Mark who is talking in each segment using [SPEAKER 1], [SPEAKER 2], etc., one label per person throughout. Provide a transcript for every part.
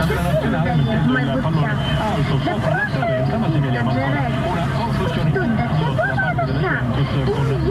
[SPEAKER 1] mai bocciato. Da parte ma tu da che cosa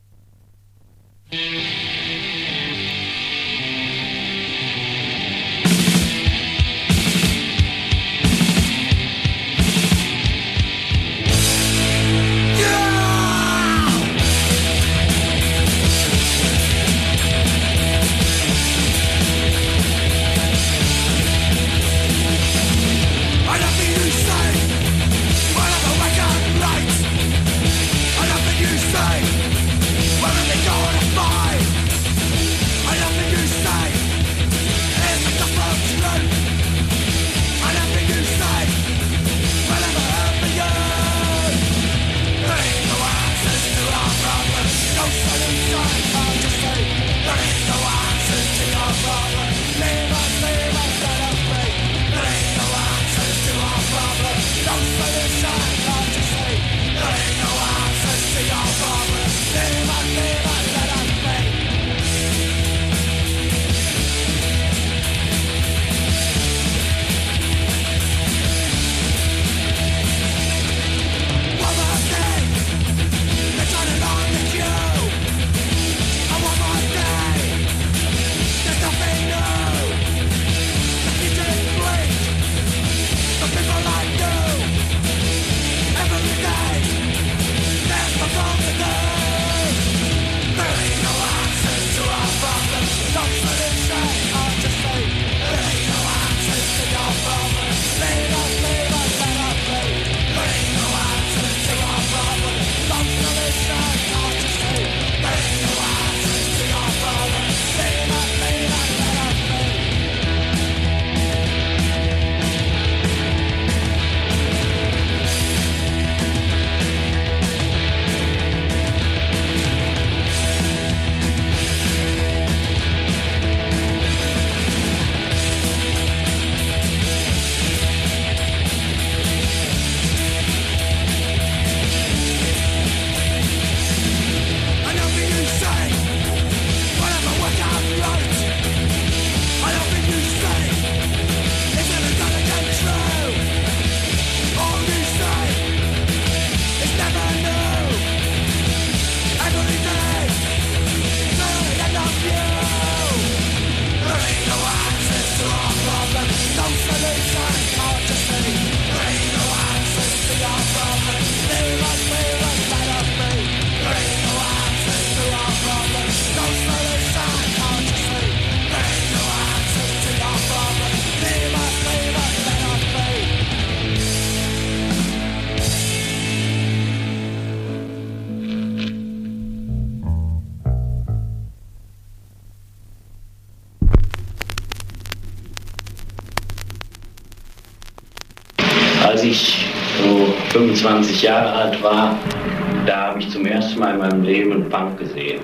[SPEAKER 2] Als ich so 25 Jahre alt war, da habe ich zum ersten Mal in meinem Leben einen Punk gesehen.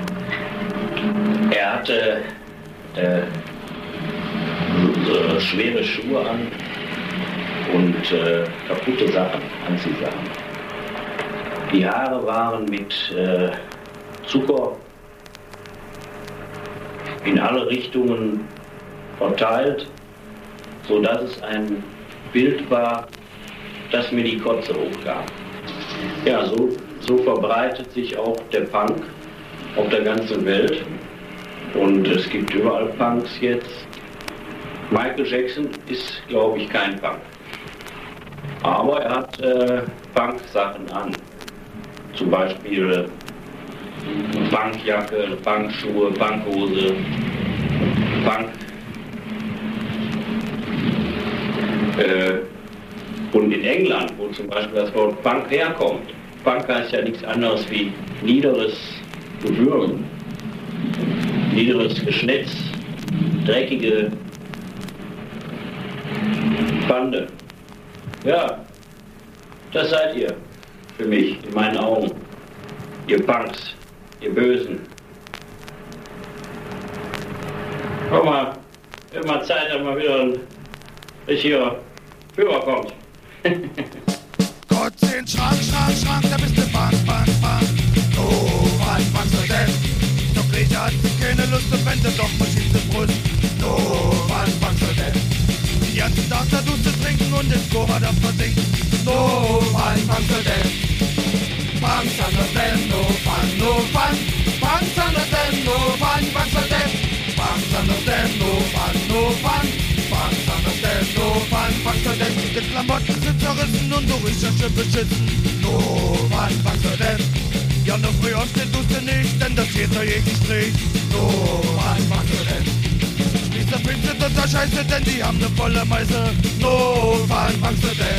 [SPEAKER 2] Er hatte so schwere Schuhe an und kaputte Sachen, Anziehsachen. Die Haare waren mit Zucker in alle Richtungen verteilt, sodass es ein Bild war, dass mir die Kotze hochkam. Ja, so verbreitet sich auch der Punk auf der ganzen Welt. Und es gibt überall Punks jetzt. Michael Jackson ist, glaube ich, kein Punk. Aber er hat Punk-Sachen an. Zum Beispiel Punkjacke, Punkschuhe, Punkhose, Punk. Und in England, wo zum Beispiel das Wort Punk herkommt, Punk heißt ja nichts anderes wie niederes Gewürm, niederes Geschnetz, dreckige Bande. Ja, das seid ihr für mich, in meinen Augen. Ihr Punks, ihr Bösen. Guck mal, wird mal Zeit, dass mal wieder ein richtiger Führer kommt.
[SPEAKER 3] Gott den Schrank, Schrank, Schrank, da bist du Bank, Bank, Bank. Oh, was machst du denn? Doch ich hatte keine Lust und wenn du doch verschießt Brust. Oh, was machst du denn? Ja, ganzen Tag da Duste trinken und ins Koma dann versinken. No fun, punks are dead. Punks understand, no fun, no fun. Punks understand, no fun, punks are dead. Punks understand, no fun, no fun. Punks understand, no fun, punks are dead. Die Klamotten sind zerrissen und du riechst schön beschissen. No fun, punks are dead. Ja, ne früh aufstehen tust du nicht, denn das geht da jeden Strich. No fun, punks are dead. Diese Filme sind total scheiße, denn die haben ne volle Meise. No fun, punks are dead.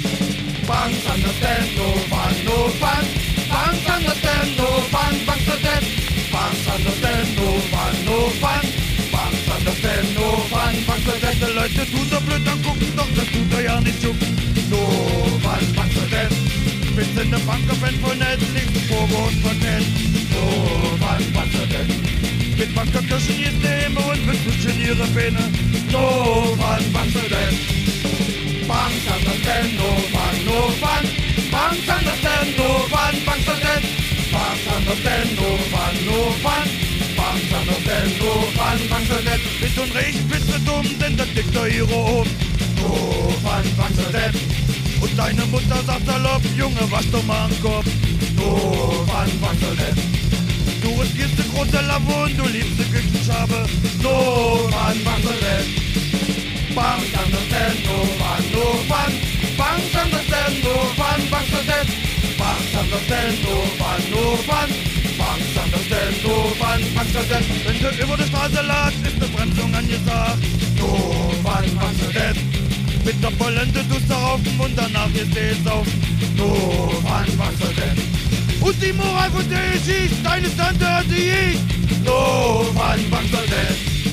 [SPEAKER 3] Punks understand, no fun, no fun. Punks understand, no fun, punks are dead. Punks understand, no fun, no fun. Punks understand, no fun, punks are dead. Die Leute tun so blöd angucken, doch das tut er ja nicht jucken. No fun, punks are dead. Wir sind ne Punker-Fan von Netflix, Probe und von Ken. No fun, punks are dead. Mit Punker-Kirschen ist der Himmel und mit Fischen ihre Beine. No fun, punks are dead. Punks understand, no fun, no fun. Punks understand, no fun, punks are dead. Punks understand, no fun, no fun. Punks understand, no fun, punks are dead. Wind und Regen spitze dumm, denn das liegt da ihre oben. No fun, punks are dead. Und deine Mutter sagt salopp, Junge, wasch doch mal den Kopf. No fun, punks are dead. Du riskierst ne große Lavo und du liebst ne Küchenschabe. No fun, punks are dead. Punks understand, no fun, no fun. Punks understand, no fun, punks are dead. Punks understand, no fun, no fun. Punks understand, no fun, punks are dead. Wenn du über die Straße lagst, ist ne Bremsung angesagt. No fun, punks are dead. Mit der Polente tust du raufen und danach ist es auf. No fun, punks are dead. Und die Moral von der Geschichte, deine Tante hat sie ich. No fun, punks are dead.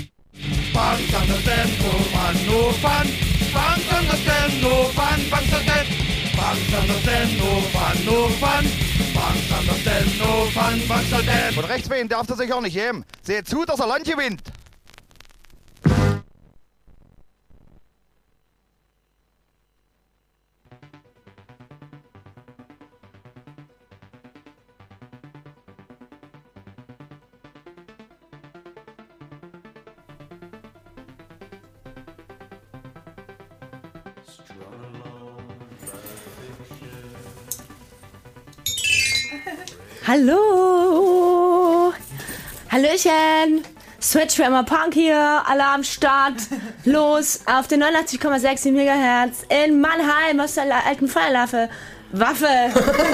[SPEAKER 3] Punks understand, no fun, no fun. Punks understand, no fun, punks are dead. Punks understand, no fun, no fun. Punks understand, no fun, punks are dead.
[SPEAKER 4] Von rechts wehen darf er sich auch nicht heben. Seht zu, dass er Land gewinnt.
[SPEAKER 5] Hallo! Hallöchen! Switch für immer Punk hier, alle am Start. Los, auf den 89,6 MHz in Mannheim aus der alten Feuerwaffe. Was?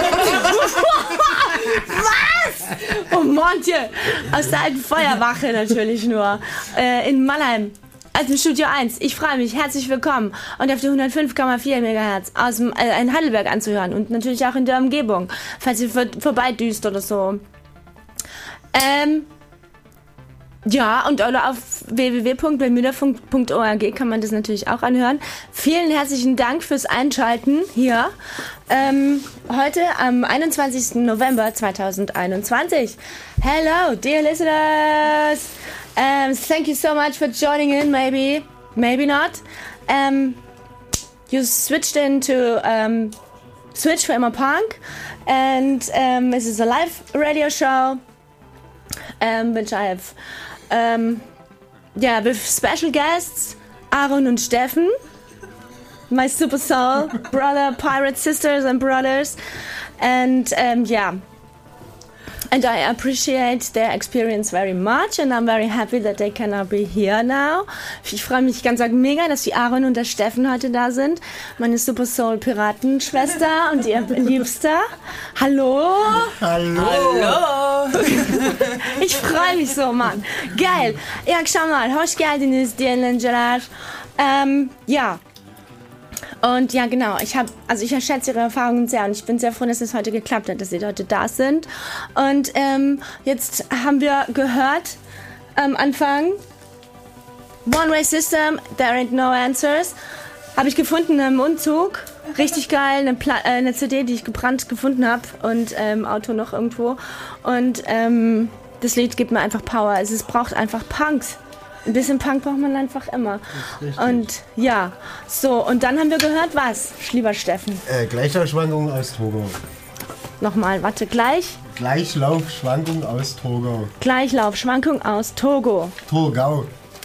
[SPEAKER 5] Oh Montje! Aus der alten Feuerwache natürlich nur. In Mannheim. Also im Studio 1. Ich freue mich. Herzlich willkommen. Und auf die 105,4 MHz aus in Heidelberg anzuhören. Und natürlich auch in der Umgebung. Falls ihr vorbeidüst oder so. Ja, und oder auf www.bermudafunk.org kann man das natürlich auch anhören. Vielen herzlichen Dank fürs Einschalten hier. Heute am 21. November 2021. Hello, dear listeners. Thank you so much for joining in. Maybe not. You switched into Switch for Immer Punk, and this is a live radio show, which I have, with special guests, Aaron und Steffen, my super soul brother, pirate sisters and brothers, and And I appreciate their experience very much and I'm very happy that they cannot be here now. Ich freue mich ganz mega, dass die Aaron und der Steffen heute da sind. Meine Super Soul Piratenschwester und ihr Liebster. Hallo.
[SPEAKER 6] Hallo. Hallo.
[SPEAKER 5] Ich freue mich so, Mann. Geil. Ja, schau mal. Hoş geldiniz diyenler. Ja. Und ja, genau, ich schätze Ihre Erfahrungen sehr und ich bin sehr froh, dass es heute geklappt hat, dass Sie heute da sind. Und jetzt haben wir gehört am Anfang One-Way System, There Ain't No Answers. Habe ich gefunden im Umzug. Richtig geil, eine CD, die ich gebrannt gefunden habe und Auto noch irgendwo. Und das Lied gibt mir einfach Power. Es braucht einfach Punks. Ein bisschen Punk braucht man einfach immer. Und ja, so, und dann haben wir gehört, was, lieber Steffen?
[SPEAKER 6] Gleichlaufschwankungen aus Togo.
[SPEAKER 5] Nochmal, warte,
[SPEAKER 6] Gleichlaufschwankungen aus Togo.
[SPEAKER 5] Gleichlaufschwankung aus Togo.
[SPEAKER 6] Togau.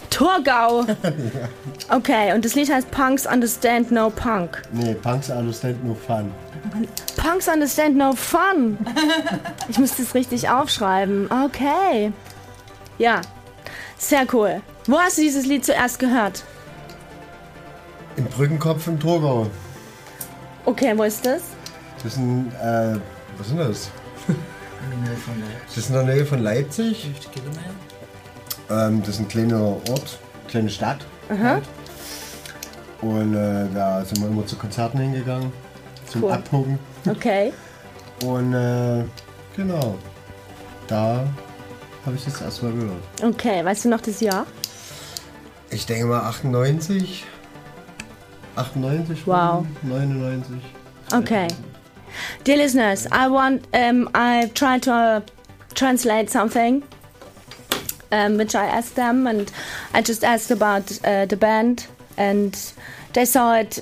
[SPEAKER 5] Thurgau. Okay, und das Lied heißt Punks Understand No Punk.
[SPEAKER 6] Nee, Punks Understand No Fun.
[SPEAKER 5] Punks Understand No Fun. Ich muss das richtig aufschreiben. Okay. Ja, sehr cool. Wo hast du dieses Lied zuerst gehört?
[SPEAKER 6] Im Brückenkopf im Thurgau.
[SPEAKER 5] Okay, wo ist das?
[SPEAKER 6] Das ist ein, was ist denn das? Das ist in der Nähe von Leipzig.
[SPEAKER 7] 50 Kilometer.
[SPEAKER 6] Das ist ein kleiner Ort, kleine Stadt.
[SPEAKER 5] Aha.
[SPEAKER 6] Halt. Und da sind wir immer zu Konzerten hingegangen, zum
[SPEAKER 5] Cool.
[SPEAKER 6] Abgucken.
[SPEAKER 5] Okay.
[SPEAKER 6] Und genau, da habe ich das erstmal gehört.
[SPEAKER 5] Okay, weißt du noch das Jahr?
[SPEAKER 6] Ich denke mal 98. 98,
[SPEAKER 5] Wow.
[SPEAKER 6] 99.
[SPEAKER 5] Okay. Dear listeners, I tried to translate something, which I asked them, and I just asked about the band, and they saw it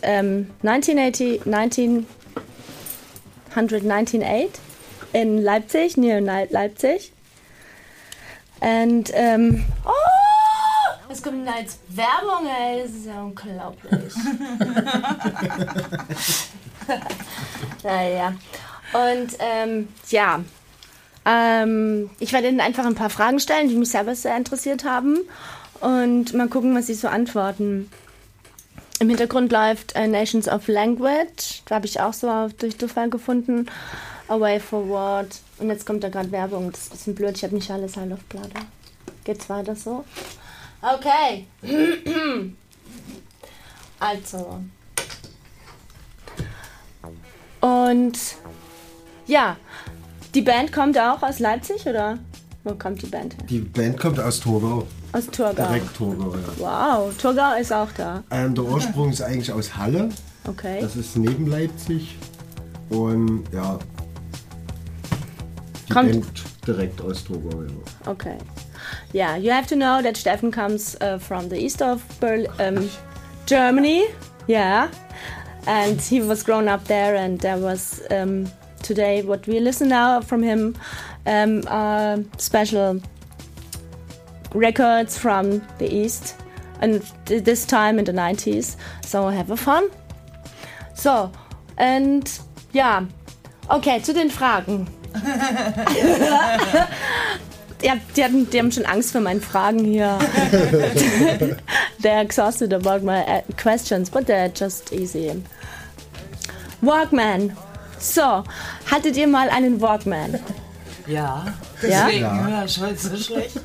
[SPEAKER 5] 1998 in Leipzig, near Leipzig. And, es kommt als Werbung, ey, das ist ja unglaublich. Naja. Und ich werde Ihnen einfach ein paar Fragen stellen, die mich selber sehr interessiert haben. Und mal gucken, was Sie so antworten. Im Hintergrund läuft Nations of Language. Da habe ich auch so durch Zufall gefunden. A Way Forward. Und jetzt kommt da gerade Werbung. Das ist ein bisschen blöd. Ich habe nicht alles halt auf Platte. Geht's weiter so? Okay. Also. Und ja, die Band kommt auch aus Leipzig, oder? Wo kommt die Band her?
[SPEAKER 6] Die Band kommt aus Thurgau.
[SPEAKER 5] Aus Thurgau.
[SPEAKER 6] Direkt Thurgau, ja.
[SPEAKER 5] Wow, Thurgau ist auch da.
[SPEAKER 6] Der Ursprung ist eigentlich aus Halle.
[SPEAKER 5] Okay.
[SPEAKER 6] Das ist neben Leipzig. Und ja, die
[SPEAKER 5] Kommt-
[SPEAKER 6] Band direkt aus Thurgau, ja.
[SPEAKER 5] Okay. Yeah, you have to know that Steffen comes from the east of Germany. Yeah. And he was grown up there, and there was today what we listen now from him are special records from the east, and this time in the 90s. So have a fun. So, and yeah, okay, zu den Fragen. Ja, die haben schon Angst vor meinen Fragen hier. They're exhausted about my questions, but they're just easy. Walkman. So, hattet ihr mal einen Walkman?
[SPEAKER 7] Ja,
[SPEAKER 5] Ja?
[SPEAKER 7] deswegen höre ich heute so schlecht.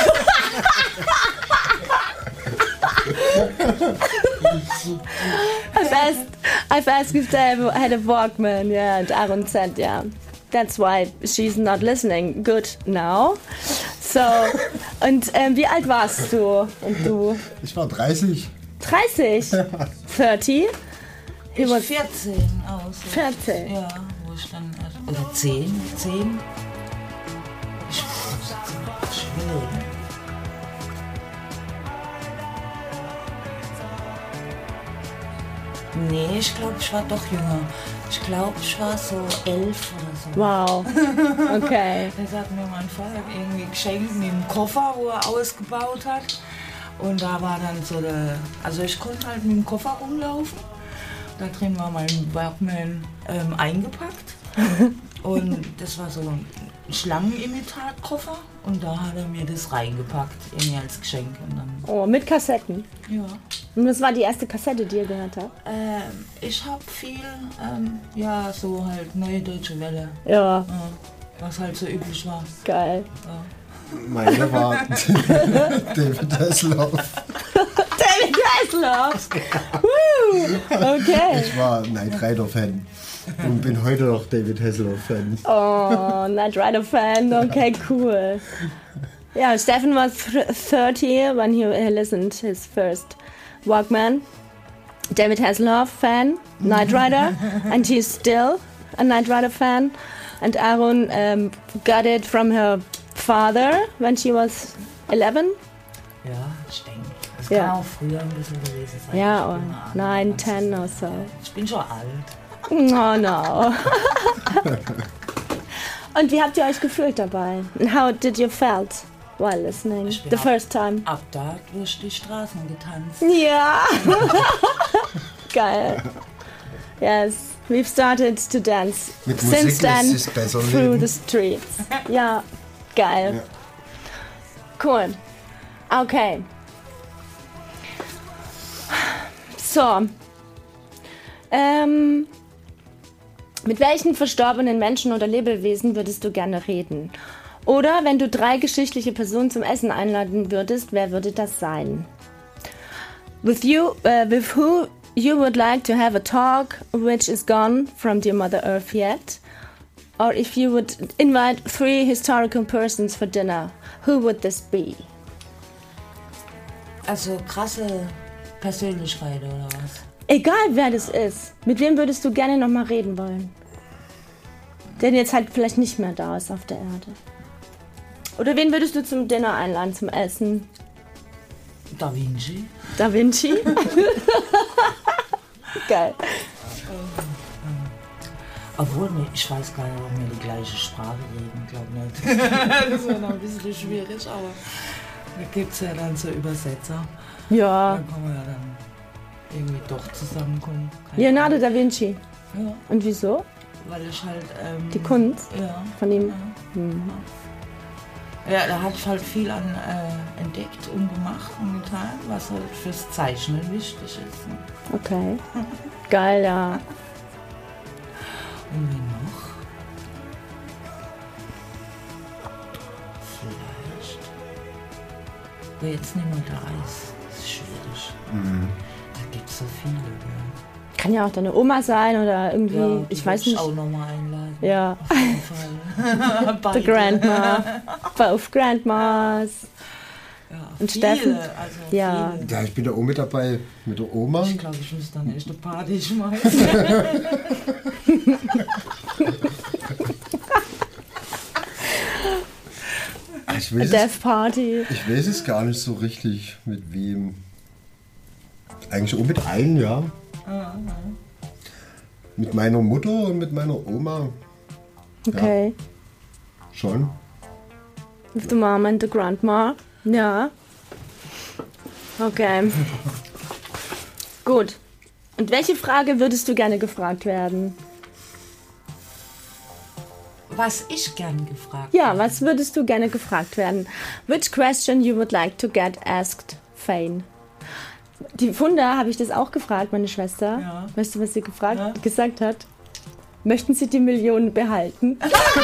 [SPEAKER 5] I've asked if they had a Walkman, yeah, and Aaron said, yeah. That's why she's not listening. Good now. So, und wie alt warst du? Und du?
[SPEAKER 6] Ich war 30.
[SPEAKER 5] 30? 30?
[SPEAKER 7] Ich war 14 aus.
[SPEAKER 5] 14?
[SPEAKER 7] Ja, wo ich dann, oder 10. Ich schwierig. Nee, ich glaube, ich war doch jünger. Ich glaube, ich war so 11 oder so.
[SPEAKER 5] Wow. Okay.
[SPEAKER 7] Das hat mir mein Vater irgendwie geschenkt mit dem Koffer, wo er ausgebaut hat. Und da war dann so also ich konnte halt mit dem Koffer rumlaufen. Da drin war mein Walkman eingepackt. Und das war so ein Schlangenimitatkoffer. Und da hat er mir das reingepackt, irgendwie als Geschenk. Und dann,
[SPEAKER 5] Oh, mit Kassetten.
[SPEAKER 7] ja.
[SPEAKER 5] Und das war die erste Kassette, die ihr gehört habt?
[SPEAKER 7] Ich habe viel, ja, so halt Neue Deutsche Welle.
[SPEAKER 5] Ja,
[SPEAKER 7] Was halt so üblich war.
[SPEAKER 5] geil.
[SPEAKER 6] Meine war David Hasselhoff.
[SPEAKER 5] David Hasselhoff! Woo! Okay.
[SPEAKER 6] Ich war Knight Rider Fan und bin heute noch David Hasselhoff Fan.
[SPEAKER 5] Oh, Knight Rider fan. Okay, cool. Yeah, Stefan was 30 when he listened his first Walkman. David Hasselhoff fan, Knight Rider, and he's still a Knight Rider fan. And Aaron got it from her father when she was 11.
[SPEAKER 7] Ja, ich denke. Das
[SPEAKER 5] Ja.
[SPEAKER 7] kann auch früher ein bisschen gewesen sein.
[SPEAKER 5] Ja,
[SPEAKER 7] Ich
[SPEAKER 5] or
[SPEAKER 7] bin mal
[SPEAKER 5] 9,
[SPEAKER 7] alt.
[SPEAKER 5] 10 or so.
[SPEAKER 7] Ich bin schon alt.
[SPEAKER 5] Oh no. Und wie habt ihr euch gefühlt dabei? And how did you felt? while listening?
[SPEAKER 7] Ich bin
[SPEAKER 5] The first time.
[SPEAKER 7] Ab da durch die Straßen getanzt.
[SPEAKER 5] Ja. Geil. Yes, we've started to dance
[SPEAKER 6] Mit
[SPEAKER 5] since
[SPEAKER 6] Musik
[SPEAKER 5] then
[SPEAKER 6] lässt sich besser
[SPEAKER 5] through
[SPEAKER 6] leben.
[SPEAKER 5] the streets. Ja, geil.
[SPEAKER 6] Ja.
[SPEAKER 5] Cool. Okay. So. Mit welchen verstorbenen Menschen oder Lebewesen würdest du gerne reden? Oder wenn du 3 geschichtliche Personen zum Essen einladen würdest, wer würde das sein? With who you would like to have a talk which is gone from dear Mother Earth yet? Or if you would invite 3 historical persons for dinner, who would this be?
[SPEAKER 7] Also krasse Persönlichkeit oder was?
[SPEAKER 5] Egal wer das ist, mit wem würdest du gerne noch mal reden wollen? Der jetzt halt vielleicht nicht mehr da ist auf der Erde. Oder wen würdest du zum Dinner einladen, zum Essen?
[SPEAKER 7] Da Vinci.
[SPEAKER 5] Da Vinci? Geil.
[SPEAKER 7] Obwohl, ich weiß gar nicht, ob wir die gleiche Sprache reden, glaube nicht. Das wäre noch ein bisschen schwierig, aber da gibt es ja dann so Übersetzer.
[SPEAKER 5] Ja.
[SPEAKER 7] Dann kann man ja dann irgendwie doch zusammenkommen.
[SPEAKER 5] Leonardo da Vinci.
[SPEAKER 7] Ja,
[SPEAKER 5] Und wieso?
[SPEAKER 7] weil ich halt...
[SPEAKER 5] Die Kunst
[SPEAKER 7] Ja.
[SPEAKER 5] von ihm.
[SPEAKER 7] Ja.
[SPEAKER 5] Hm.
[SPEAKER 7] Ja, da habe ich halt viel an entdeckt und gemacht und getan, was halt fürs Zeichnen wichtig ist. Ne?
[SPEAKER 5] Okay. Geil, ja.
[SPEAKER 7] Und wen noch? Vielleicht. Wer jetzt nicht mehr da ist, ist schwierig. Da gibt es so viele. Gell?
[SPEAKER 5] Kann ja auch deine Oma sein oder irgendwie,
[SPEAKER 7] Ja, die
[SPEAKER 5] ich weiß
[SPEAKER 7] würd
[SPEAKER 5] nicht.
[SPEAKER 7] auch nochmal einladen.
[SPEAKER 5] Ja.
[SPEAKER 7] Auf jeden Fall.
[SPEAKER 5] The
[SPEAKER 7] Beide.
[SPEAKER 5] Grandma. Both Grandmas.
[SPEAKER 7] Ja,
[SPEAKER 5] Und
[SPEAKER 7] viele,
[SPEAKER 5] Steffen?
[SPEAKER 7] Also
[SPEAKER 5] Ja.
[SPEAKER 7] viele.
[SPEAKER 6] Ja, ich bin da auch mit dabei, mit der Oma.
[SPEAKER 7] Ich glaube, ich muss dann echt eine Party schmeißen.
[SPEAKER 6] Ich
[SPEAKER 5] A
[SPEAKER 6] weiß,
[SPEAKER 5] Death Party.
[SPEAKER 6] ich weiß es gar nicht so richtig, mit wem. Eigentlich auch mit allen, ja. Mit meiner Mutter und mit meiner Oma
[SPEAKER 5] Okay.
[SPEAKER 6] schon.
[SPEAKER 5] With the mom and the grandma. Ja. Okay. Gut. Und welche Frage würdest du gerne gefragt werden?
[SPEAKER 7] Was ich gern gefragt
[SPEAKER 5] Ja, was würdest du gerne gefragt werden? Which question you would like to get asked, Fane? Die Funda habe ich das auch gefragt, meine Schwester.
[SPEAKER 7] Ja.
[SPEAKER 5] Weißt du, was sie
[SPEAKER 7] Ja.
[SPEAKER 5] gesagt hat? Möchten Sie die Millionen behalten?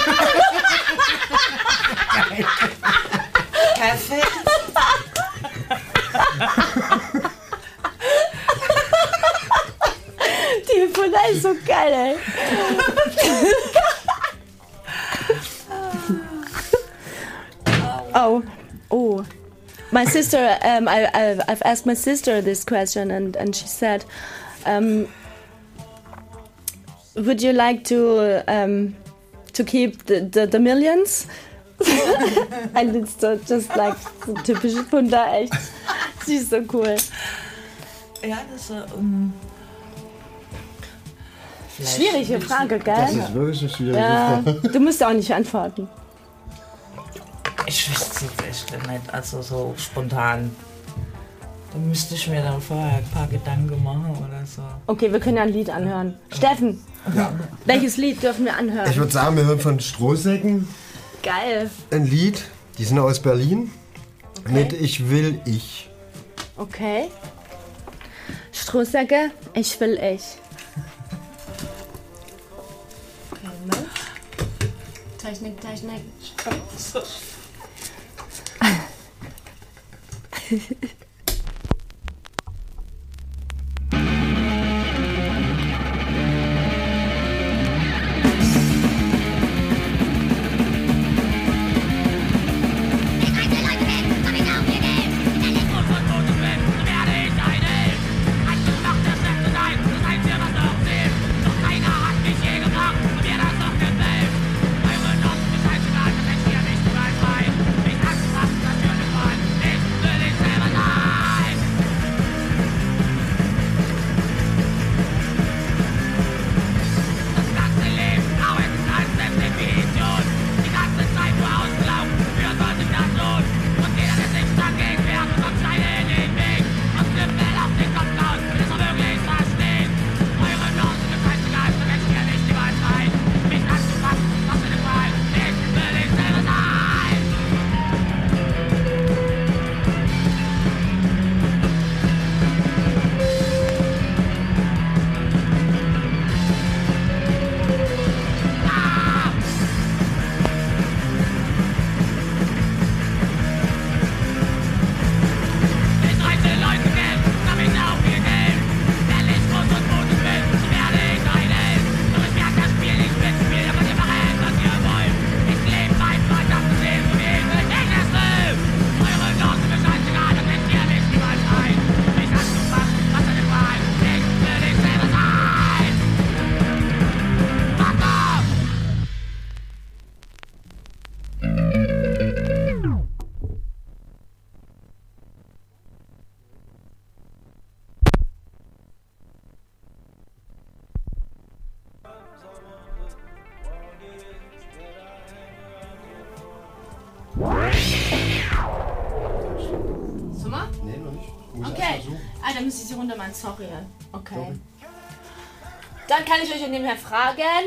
[SPEAKER 7] Perfekt.
[SPEAKER 5] Die Funda ist so geil, ey. Oh. My sister, I've asked my sister this question and she said, would you like to keep the millions? And it's just like so typische Funda, echt. Sie ist so cool.
[SPEAKER 7] Ja, das ist
[SPEAKER 5] Schwierige Frage,
[SPEAKER 6] Das
[SPEAKER 5] gell?
[SPEAKER 6] ist wirklich eine schwierige
[SPEAKER 5] Ja,
[SPEAKER 6] Frage.
[SPEAKER 5] du musst auch nicht antworten.
[SPEAKER 7] Ich wüsste es echt nicht, also so spontan. Da müsste ich mir dann vorher ein paar Gedanken machen oder so.
[SPEAKER 5] Okay, wir können ja ein Lied anhören. Steffen, welches Lied dürfen wir anhören?
[SPEAKER 6] Ich würde sagen, wir hören von Strohsäcken
[SPEAKER 5] Geil.
[SPEAKER 6] ein Lied. Die sind aus Berlin. Mit Ich will ich.
[SPEAKER 5] Okay. Strohsäcke, ich will ich. Technik.
[SPEAKER 3] Ich will ich selber sein.
[SPEAKER 5] Okay. Ah, dann müsste ich sie runter machen. Sorry. Okay. Dann kann ich euch nebenher fragen.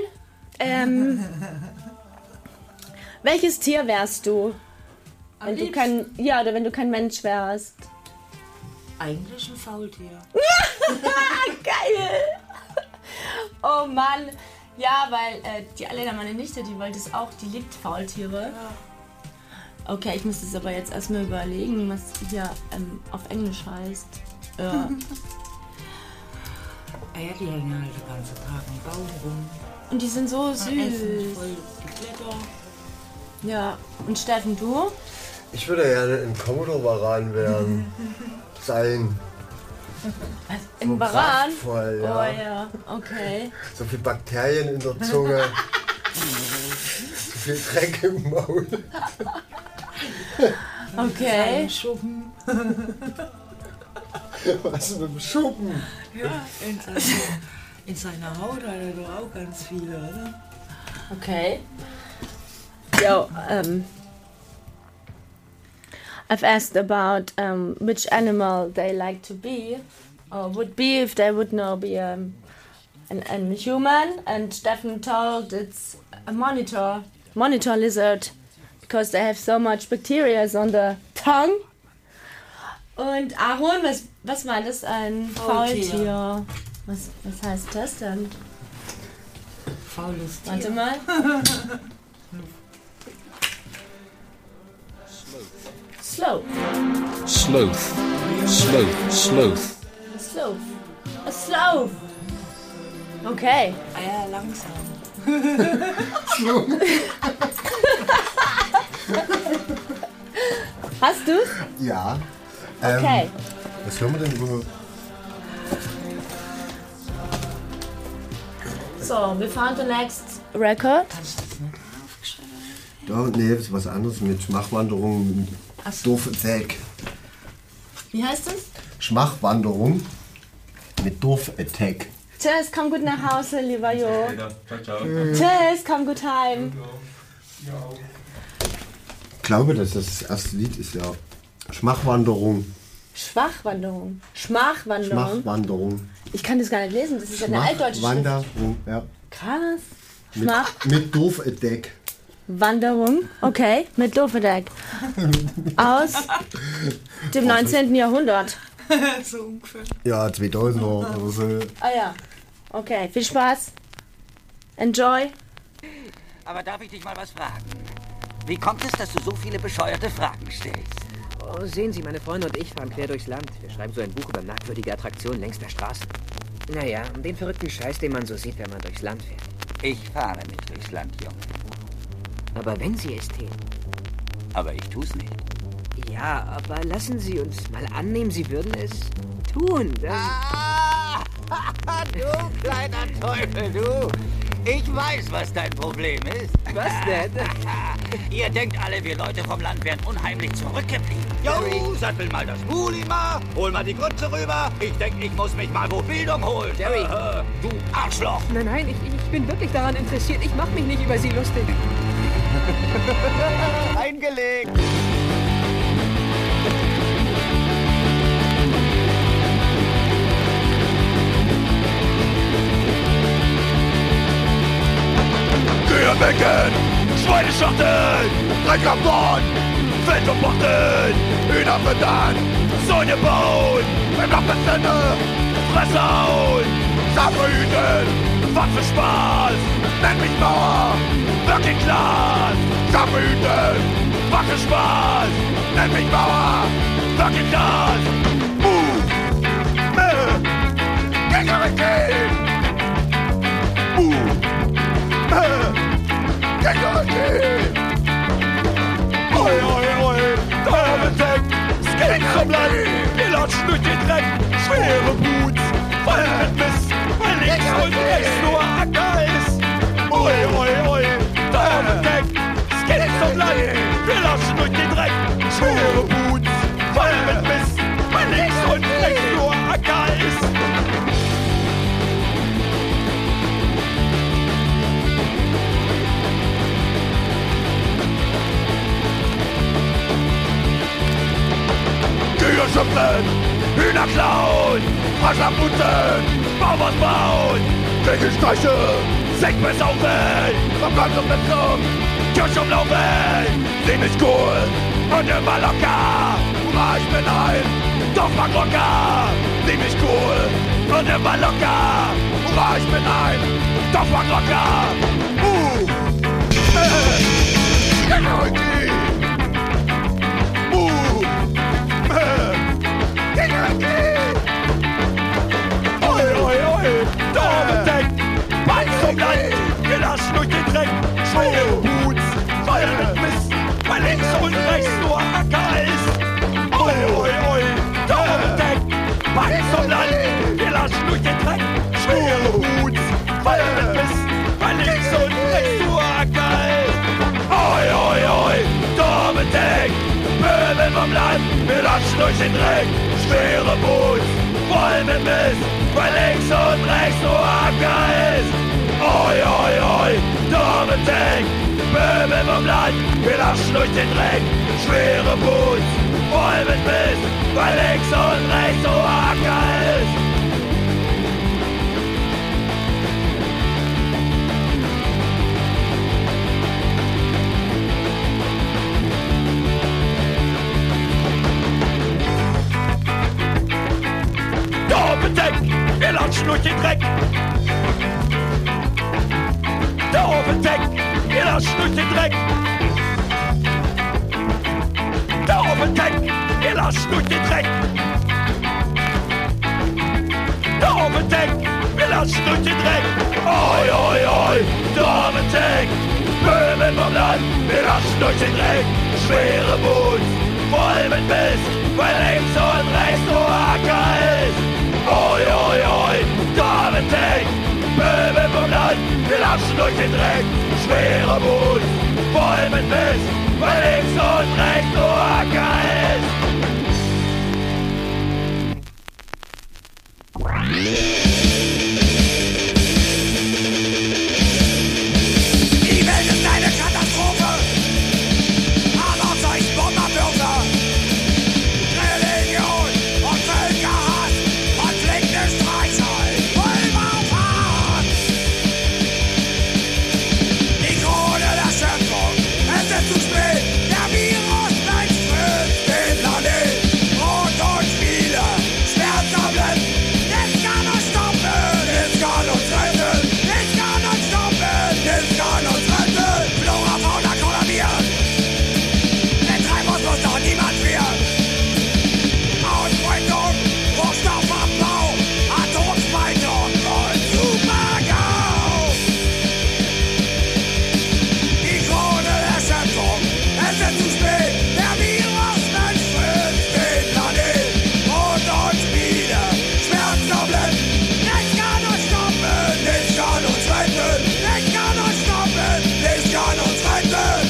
[SPEAKER 5] Welches Tier wärst du? Wenn du kein Mensch wärst.
[SPEAKER 7] Eigentlich ein Faultier.
[SPEAKER 5] Geil! Oh Mann. Ja, weil die Alena, meine Nichte, die wollte es auch. Die liebt Faultiere. Ja. Okay, ich muss es aber jetzt erstmal überlegen, was hier auf Englisch heißt. Ja.
[SPEAKER 7] Ja, die hängen halt den ganzen Tag im Baum rum.
[SPEAKER 5] Und die sind so süß.
[SPEAKER 7] Voll geklettert.
[SPEAKER 5] Ja. Und Steffen, du?
[SPEAKER 6] Ich würde gerne ein Komodo-Varan werden. Sein.
[SPEAKER 5] Ein Varan?
[SPEAKER 6] Voll, ja.
[SPEAKER 5] Oh ja, okay.
[SPEAKER 6] So viel Bakterien in der Zunge. So viel Dreck im Maul.
[SPEAKER 5] Okay.
[SPEAKER 7] Schuppen.
[SPEAKER 6] Was mit dem Schuppen?
[SPEAKER 7] Ja, in seiner Haut hat er doch auch ganz viele, oder?
[SPEAKER 5] Okay. Yo, I've asked about which animal they like to be, or would be if they would now be a human, and Steffen told it's a monitor lizard, because they have so much bacteria on the tongue. Und Aaron, was war das? Ein Faultier. Was heißt das denn?
[SPEAKER 7] Faules Tier.
[SPEAKER 5] Warte mal. Sloth.
[SPEAKER 8] Sloth. Sloth. Sloth.
[SPEAKER 5] Sloth. A sloth. Okay.
[SPEAKER 7] Ah ja, langsam.
[SPEAKER 5] Hast du's?
[SPEAKER 6] Ja.
[SPEAKER 5] Okay.
[SPEAKER 6] Was hören wir denn über?
[SPEAKER 5] So, we found the next record.
[SPEAKER 6] Da, nee, das ist was anderes mit Schmachwanderung. Doof Attack.
[SPEAKER 5] Wie heißt es?
[SPEAKER 6] Schmachwanderung mit Doof Attack.
[SPEAKER 5] Tschüss, komm gut nach Hause, lieber Jo. Tschüss, komm gut heim.
[SPEAKER 6] Ich glaube, dass das erste Lied ist ja Schmachwanderung.
[SPEAKER 5] Schwachwanderung. Schmachwanderung.
[SPEAKER 6] Schmachwanderung.
[SPEAKER 5] Ich kann das gar nicht lesen, das ist eine altdeutsche Schrift.
[SPEAKER 6] Wanderung, ja.
[SPEAKER 5] Krass.
[SPEAKER 6] Mit Doof Attack.
[SPEAKER 5] Wanderung, okay, mit Doofedeck. Aus dem 19. Jahrhundert.
[SPEAKER 7] So ungefähr.
[SPEAKER 6] Ja, 2000er oder so.
[SPEAKER 5] Ah ja, okay, viel Spaß. Enjoy.
[SPEAKER 9] Aber darf ich dich mal was fragen? Wie kommt es, dass du so viele bescheuerte Fragen stellst?
[SPEAKER 10] Oh, sehen Sie, meine Freunde und ich fahren quer durchs Land. Wir schreiben so ein Buch über merkwürdige Attraktionen längs der Straßen. Naja, um den verrückten Scheiß, den man so sieht, wenn man durchs Land fährt.
[SPEAKER 9] Ich fahre nicht durchs Land, Junge.
[SPEAKER 10] Aber wenn Sie es täten.
[SPEAKER 9] Aber ich tu's nicht.
[SPEAKER 10] Ja, aber lassen Sie uns mal annehmen, Sie würden es tun.
[SPEAKER 9] Du kleiner Teufel, du! Ich weiß, was dein Problem ist.
[SPEAKER 10] Was denn?
[SPEAKER 9] Ihr denkt alle, wir Leute vom Land wären unheimlich zurückgeblieben. Jo, sattel mal das Mulima, hol mal die Grütze rüber. Ich denk, ich muss mich mal wo Bildung holen.
[SPEAKER 10] Jerry.
[SPEAKER 9] Du Arschloch!
[SPEAKER 10] Nein, ich bin wirklich daran interessiert. Ich mach mich nicht über Sie lustig.
[SPEAKER 9] Eingelegt!
[SPEAKER 3] Kühlbecken, Schweineschachteln, Dreckabborn, Feld und Bochteln, Hühner füttern, Sonne bauen, im Nachbarzelle, Fresse hauen, Sache hüten, was für Spaß, nenn mich Bauer, wirklich Glas, Sache hüten, was für Spaß, nenn mich Bauer, wirklich Glas, Gängerität, Gängerität, oi, oi, oi, da wird weg, es geht zum Land, wir latschen durch den Dreck, schwere Boots, voll mit Mist, weil links und rechts nur Acker ist, oi, oi, oi, da wird weg, es geht zum Land, wir latschen durch den Dreck, schwere Boots, voll mit Mist, weil links und rechts nur Acker ist. Schütteln, klauen, Aschaputen, Bauern bauen, Regelstreiche, Sekt besaufen, am Gang um den Drum, Kirche umlaufen, ziemlich cool und immer locker. Hurra, ich bin ein Dorfbankrocker, ziemlich cool und immer locker. Hurra, ich bin ein Dorfbankrocker. Zum Land, gelassen durch den Dreck, schwere Boots, voll mit Mist, weil links und rechts nur Acker ist. Oi, oi, oi, da oben Deck, Mann zum Land, gelassen durch den Dreck, schwere Boots, voll mit Mist, weil links und rechts nur Acker ist. Oi, oi, oi, da oben Deck, Möbel vom Land, gelassen durch den Dreck, schwere Boots, voll mit Mist, weil links und rechts nur Acker ist. Oi, oi, oi, dumme Deck, Möbel vom Land, wir laschen durch den Dreck, schwere Boots, voll mit Mist, weil links und rechts so Acker ist. Dumme Deck, wir latschen durch den Dreck. Da oben Deck, wir latschen durch den Dreck. Da oben Deck, wir latschen durch den Dreck. Da oben Deck, wir latschen durch den Dreck. Oi, oi, oi, da oben Deck, Möbel vom Land, wir latschen durch den Dreck. Schwere Boots, voll mit Mist, weil links und rechts nur Acker ist. Oi, oi, oi, da oben Deck, Möbel vom Land, wir latschen durch den Dreck, schwere Boots, voll mit Mist, weil links und rechts nur Acker ist. Die Welt ist eine Katastrophe, aber solch Bomberbürger, Religion und Völkerhass, Konflikte, Streichel, Pulverfahren. Die Krone der Schöpfung, es ist zu spät, der Virus durchströmt den Planet. Rot und Spiele, Schmerztabletten, nichts kann uns stoppen, nichts kann uns retten, nichts kann uns stoppen, nichts kann uns retten. Flora, Fauna kollabiert, den Treibhaus muss doch niemand frieren. Ausbeutung, Rohstoffabbau, Atomspaltung und Supergau. Die Krone der Schöpfung, es ist zu spät, der Virus durchströmt den Planet. Rot und Spiele, Schmerztabletten, nichts kann uns stoppen, nichts kann uns retten, nichts kann uns stoppen, nichts kann uns retten.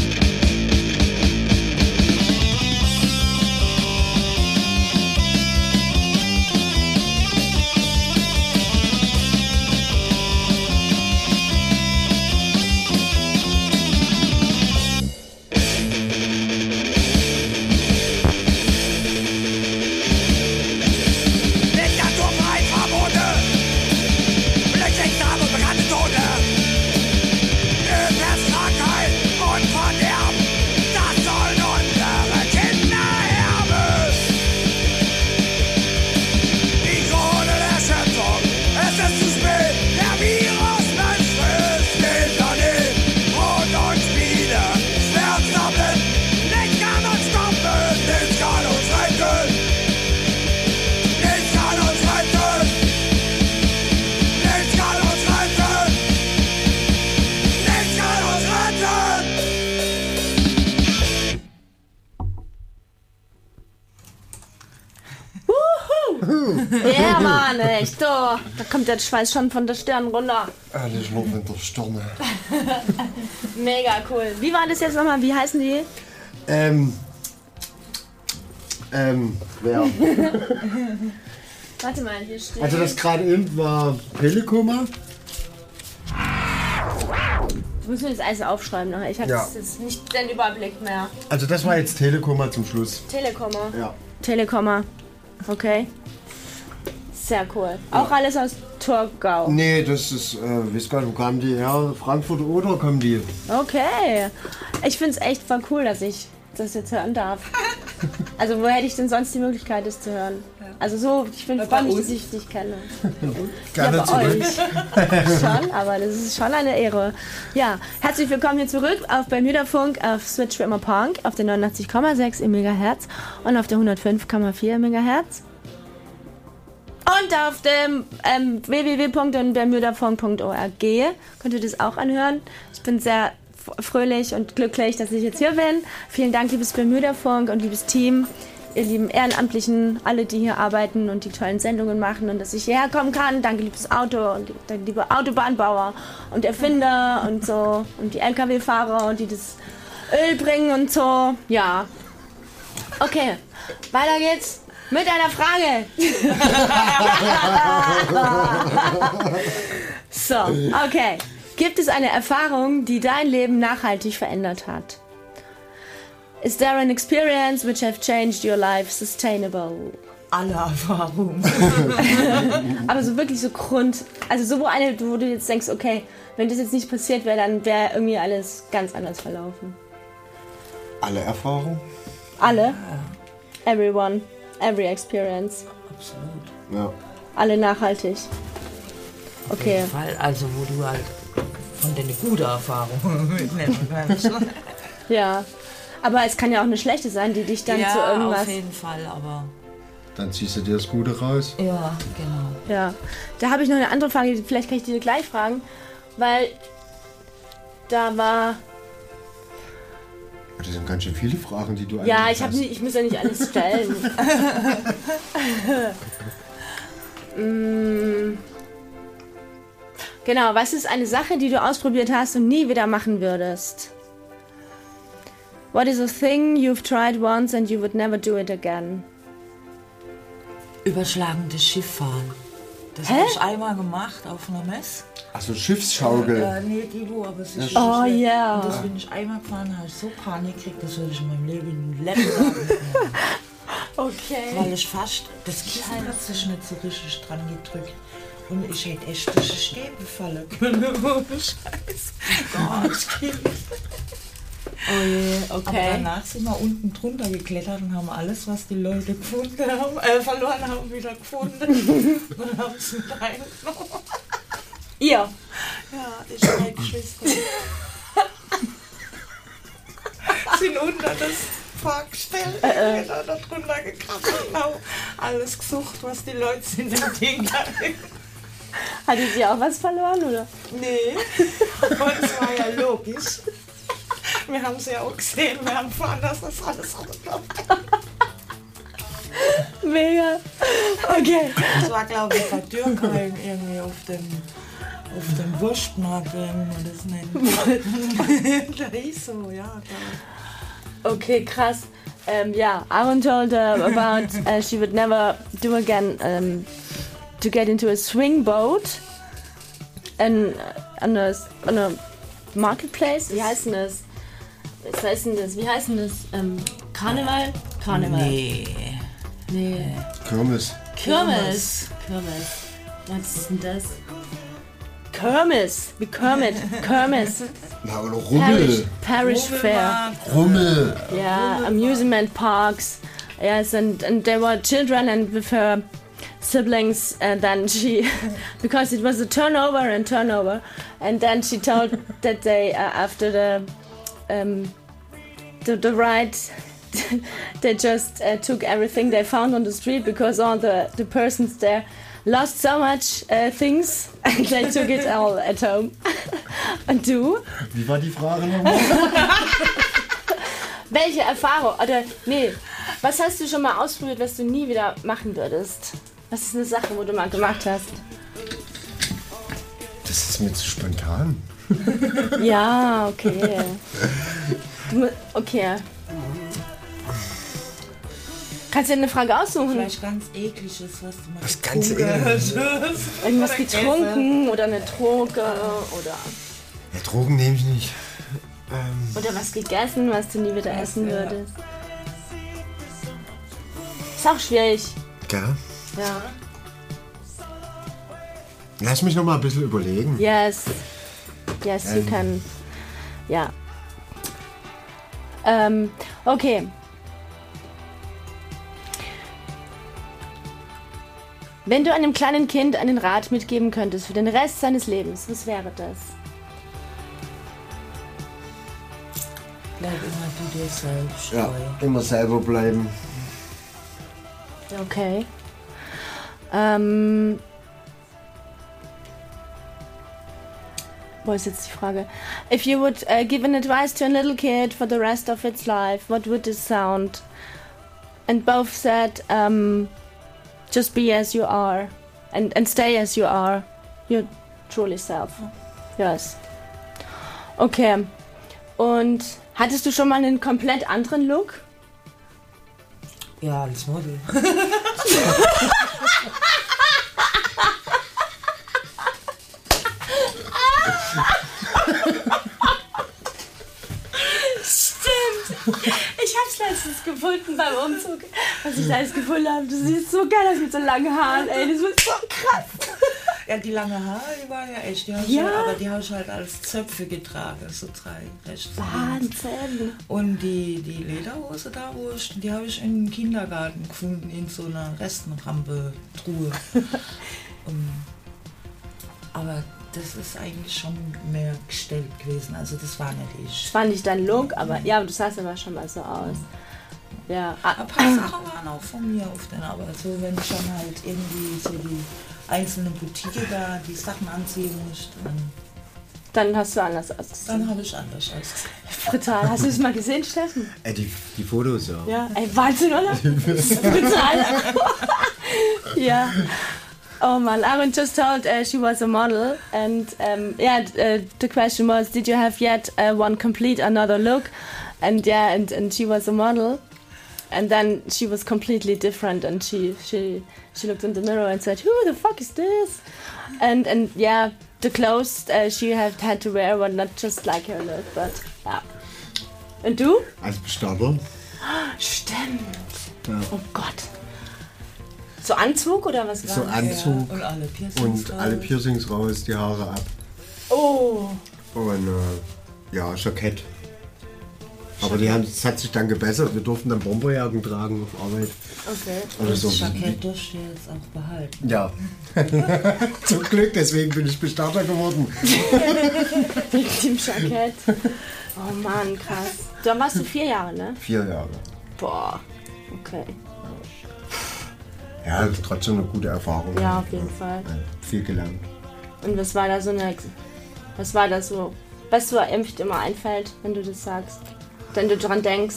[SPEAKER 3] Diktaturfrei Verbote, Flüchtlingsdramen und bekannte Tote, Pestkrankheit und Verderben, das sollen unsere Kinder erben. Die Krone der Schöpfung, es ist zu spät, der Virus durchströmt den Planet. Rot und Spiele, Schmerztabletten, nichts kann uns stoppen, nichts kann uns retten. Nichts kann uns retten! Nichts kann uns retten! Nichts kann uns retten!
[SPEAKER 5] Ja, Mann, echt. Da kommt der Schweiß schon von der Stirn runter.
[SPEAKER 6] Alles noch in der Stirn.
[SPEAKER 5] Mega cool. Wie war das jetzt nochmal? Wie heißen die?
[SPEAKER 6] Wer?
[SPEAKER 5] Warte mal, hier steht.
[SPEAKER 6] Also das gerade eben war Pelekoma.
[SPEAKER 5] Du musst mir das alles aufschreiben nachher. Ich habe
[SPEAKER 6] Ja.
[SPEAKER 5] jetzt nicht den Überblick mehr.
[SPEAKER 6] Also das war jetzt Telekoma zum Schluss.
[SPEAKER 5] Telekomma.
[SPEAKER 6] Ja.
[SPEAKER 5] Telekomma. Okay. Sehr cool. Auch alles aus Thurgau.
[SPEAKER 6] Nee, das ist, weiß gar nicht, wo kamen die her? Frankfurt oder kommen die?
[SPEAKER 5] Okay. Ich finde es echt voll cool, dass ich das jetzt hören darf. Also wo hätte ich denn sonst die Möglichkeit, das zu hören? Also so, ich freue mich, dass ich dich kenne.
[SPEAKER 6] Gerne
[SPEAKER 5] ja, bei
[SPEAKER 6] zurück.
[SPEAKER 5] euch. Schon, aber das ist schon eine Ehre. Ja, herzlich willkommen hier zurück auf Bermuda-Funk, auf Switch für immer Punk, auf der 89,6 im Megahertz und auf der 105,4 Megahertz. Und auf dem www.bermudafunk.org könnt ihr das auch anhören. Ich bin sehr fröhlich und glücklich, dass ich jetzt hier bin. Vielen Dank, liebes Bermuda-Funk und liebes Team, ihr lieben Ehrenamtlichen, alle, die hier arbeiten und die tollen Sendungen machen und dass ich hierher kommen kann. Danke, liebes Auto und danke, liebe Autobahnbauer und Erfinder und so und die LKW-Fahrer und die das Öl bringen und so. Ja. Okay, weiter geht's. Mit einer Frage. So, okay. Gibt es eine Erfahrung, die dein Leben nachhaltig verändert hat? Is there an experience which have changed your life sustainable?
[SPEAKER 7] Alle Erfahrungen.
[SPEAKER 5] Aber so wirklich so also so wo du jetzt denkst, okay, wenn das jetzt nicht passiert wäre, dann wäre irgendwie alles ganz anders verlaufen.
[SPEAKER 6] Alle Erfahrungen?
[SPEAKER 5] Alle? Everyone. Every experience.
[SPEAKER 7] Absolut.
[SPEAKER 6] Ja.
[SPEAKER 5] Alle nachhaltig. Okay.
[SPEAKER 7] Auf jeden Fall, also wo du halt von deine gute Erfahrung mitnehmen kannst.
[SPEAKER 5] Ja. Aber es kann ja auch eine schlechte sein, die dich dann zu irgendwas...
[SPEAKER 7] Ja, auf jeden Fall, aber...
[SPEAKER 6] Dann ziehst du dir das Gute raus.
[SPEAKER 7] Ja, genau.
[SPEAKER 5] Ja. Da habe ich noch eine andere Frage, vielleicht kann ich dir gleich fragen, weil da war...
[SPEAKER 6] Das sind ganz schön viele Fragen, die du
[SPEAKER 5] Ja, ich muss ja nicht alles stellen. Genau, was ist eine Sache, die du ausprobiert hast und nie wieder machen würdest? What is a thing you've tried once and you would never do it again?
[SPEAKER 7] Überschlagendes Schifffahren. Das habe ich einmal gemacht auf einer Messe.
[SPEAKER 6] Achso, Schiffsschaukel.
[SPEAKER 7] Nee, Guido, aber es ist
[SPEAKER 5] Oh ja.
[SPEAKER 7] Und das bin ich einmal gefahren, habe ich so Panik gekriegt, das würde ich in meinem Leben Leben sagen.
[SPEAKER 5] Okay.
[SPEAKER 7] Weil ich fast, das Kissen hat sich nicht so richtig dran gedrückt. Und ich hätte echt durch die Stäbe fallen können. Ohne Scheiß. Ganz Kind.
[SPEAKER 5] Oh je, okay.
[SPEAKER 7] Aber danach sind wir unten drunter geklettert und haben alles, was die Leute gefunden haben, verloren haben, wieder gefunden. Und haben es mit eingenommen.
[SPEAKER 5] Ihr?
[SPEAKER 7] Ja, ich und meine Geschwister. Sind unter das Fahrgestell da drunter gekrabbelt und haben alles gesucht, was die Leute in dem Ding hatten.
[SPEAKER 5] Hattet ihr auch was verloren, oder?
[SPEAKER 7] Nee, aber es war ja logisch. Wir haben es ja auch gesehen, wir haben fahren, dass das alles abgeklappt.
[SPEAKER 5] Mega. Okay.
[SPEAKER 7] Das war, glaube ich, bei Dürkheim irgendwie auf dem Wurstmarkt, wie man das nennt. Da hieß so, ja. Da.
[SPEAKER 5] Okay, krass. Yeah, Aaron told her about she would never do again to get into a swing boat and on a marketplace. Wie heißt denn das? Was heißt denn das? Wie heißt denn das? Karneval? Karneval. Nee.
[SPEAKER 6] Kirmes.
[SPEAKER 5] Was ist denn das? Kirmes. Wie Kermit. Kirmes.
[SPEAKER 6] Na, oder Rummel.
[SPEAKER 5] Parish Fair.
[SPEAKER 6] Rummel.
[SPEAKER 5] Yeah, amusement parks. Yes, and there were children and with her siblings, and then she, because it was a turnover, and then she told that they, after the ride, they just took everything they found on the street because all the persons there lost so much things and they took it all at home. Und du?
[SPEAKER 6] Wie war die Frage nochmal?
[SPEAKER 5] Welche Erfahrung, oder nee, was hast du schon mal ausprobiert, was du nie wieder machen würdest? Was ist eine Sache, wo du mal gemacht hast?
[SPEAKER 6] Das ist mir zu spontan.
[SPEAKER 5] Ja, okay. Okay. Kannst du dir eine Frage aussuchen?
[SPEAKER 7] Vielleicht ganz ekliges, was du mal
[SPEAKER 6] was ganz ekliges.
[SPEAKER 5] Irgendwas getrunken oder eine Droge oder...
[SPEAKER 6] Ja, Drogen nehme ich nicht.
[SPEAKER 5] Oder was gegessen, was du nie wieder essen würdest. Ist auch schwierig.
[SPEAKER 6] Gell?
[SPEAKER 5] Ja.
[SPEAKER 6] Lass mich noch mal ein bisschen überlegen.
[SPEAKER 5] Yes, you can. Ja. Okay. Wenn du einem kleinen Kind einen Rat mitgeben könntest für den Rest seines Lebens, was wäre das?
[SPEAKER 7] Bleib immer du dir selbst.
[SPEAKER 6] Ja, immer selber bleiben.
[SPEAKER 5] Okay. Wo ist jetzt die Frage? If you would give an advice to a little kid for the rest of its life, what would it sound? And both said, just be as you are and stay as you are. Your truly self. Yes. Okay. Und hattest du schon mal einen komplett anderen Look?
[SPEAKER 7] Ja, als Model.
[SPEAKER 5] Stimmt. Ich hab's letztens gefunden beim Umzug, was ich da alles gefunden habe. Du siehst so geil aus mit so langen Haaren, ey. Das wird so krass.
[SPEAKER 7] Ja, die langen Haare, die waren ja echt. Die aber die habe ich halt als Zöpfe getragen, so 3 rechts.
[SPEAKER 5] Wahnsinn.
[SPEAKER 7] Und die Lederhose da, die habe ich im Kindergarten gefunden, in so einer Restenrampe-Truhe. Aber das ist eigentlich schon mehr gestellt gewesen, also das war nicht ich.
[SPEAKER 5] Das war nicht dein Look, aber ja, du sahst aber schon mal so aus. Ja.
[SPEAKER 7] Ein paar Sachen waren auch von mir auf den, aber so wenn ich dann halt irgendwie so die einzelnen Boutique da die Sachen anziehen musste,
[SPEAKER 5] dann hast du anders ausgesehen.
[SPEAKER 7] Dann habe ich anders ausgesehen.
[SPEAKER 5] Brutal. Hast du das mal gesehen, Steffen?
[SPEAKER 6] Die Fotos, ja.
[SPEAKER 5] Ja, ey, Wahnsinn, oder? Brutal. Ja. Oh man, Aaron just told she was a model, and the question was, did you have yet one complete another look? And and she was a model, and then she was completely different, and she looked in the mirror and said, who the fuck is this? And yeah, the clothes she had to wear were not just like her look, but yeah. Und du?
[SPEAKER 6] Als Bestatter.
[SPEAKER 5] Stimmt.
[SPEAKER 6] Ja.
[SPEAKER 5] Oh Gott. So Anzug oder was war
[SPEAKER 6] So
[SPEAKER 5] das?
[SPEAKER 6] Anzug
[SPEAKER 7] ja, und
[SPEAKER 6] alle Piercings raus, die Haare ab.
[SPEAKER 5] Oh.
[SPEAKER 6] Und Jackett. Aber das hat sich dann gebessert. Wir durften dann Bomberjacken tragen auf Arbeit.
[SPEAKER 5] Okay.
[SPEAKER 7] Also das Jackett durfte ich jetzt auch behalten.
[SPEAKER 6] Ja. Zum Glück, deswegen bin ich Bestatter geworden.
[SPEAKER 5] Mit dem Jackett. Oh Mann, krass. Da warst du 4 Jahre, ne?
[SPEAKER 6] 4 Jahre.
[SPEAKER 5] Boah. Okay.
[SPEAKER 6] Ja, trotzdem eine gute Erfahrung.
[SPEAKER 5] Ja, auf jeden Fall.
[SPEAKER 6] Viel gelernt.
[SPEAKER 5] Und was war da so, was dir immer einfällt, wenn du das sagst? Wenn du dran denkst?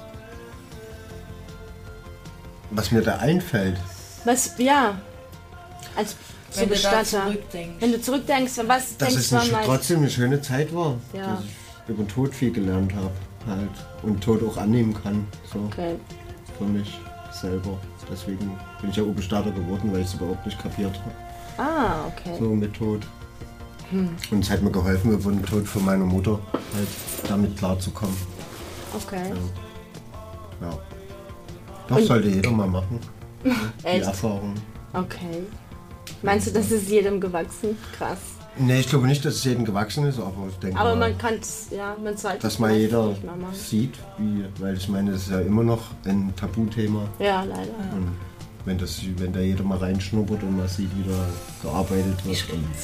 [SPEAKER 6] Was mir da einfällt?
[SPEAKER 5] Als Bestatter. Wenn du zurückdenkst, was
[SPEAKER 6] dass
[SPEAKER 5] denkst
[SPEAKER 6] es
[SPEAKER 5] du an
[SPEAKER 6] trotzdem eine schöne Zeit war.
[SPEAKER 5] Ja.
[SPEAKER 6] Dass ich über den Tod viel gelernt habe. Halt. Und Tod auch annehmen kann. So.
[SPEAKER 5] Okay.
[SPEAKER 6] Für mich selber. Deswegen bin ich ja Bestatter geworden, weil ich es überhaupt nicht kapiert habe.
[SPEAKER 5] Ah, okay.
[SPEAKER 6] So mit Tod. Und es hat mir geholfen, über den Tod von meiner Mutter halt damit klarzukommen.
[SPEAKER 5] Okay.
[SPEAKER 6] Ja. Das sollte jeder mal machen. Die
[SPEAKER 5] Echt?
[SPEAKER 6] Erfahrung.
[SPEAKER 5] Okay. Meinst du, das ist jedem gewachsen? Krass.
[SPEAKER 6] Nee, ich glaube nicht, dass es jedem gewachsen ist, aber ich denke
[SPEAKER 5] Aber
[SPEAKER 6] mal,
[SPEAKER 5] man kann es, ja, man sollte
[SPEAKER 6] dass mal jeder sieht, weil ich meine, das ist ja immer noch ein Tabuthema.
[SPEAKER 5] Ja, leider.
[SPEAKER 6] Und wenn da jeder mal reinschnuppert und mal sieht, wie da gearbeitet wird.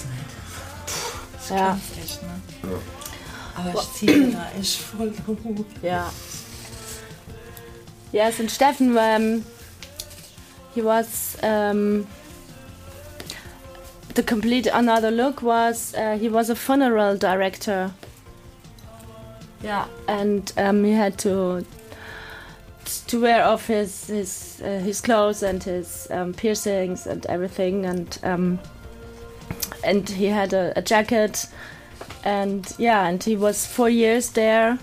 [SPEAKER 5] Ja.
[SPEAKER 7] Echt, ne? Ja. Aber ich ziehe da echt voll hoch.
[SPEAKER 5] Ja. Yes, and Steffen, he was, the complete another look was, he was a funeral director. Yeah. And he had to wear off his clothes and his piercings and everything, and he had a jacket, and he was 4 years there.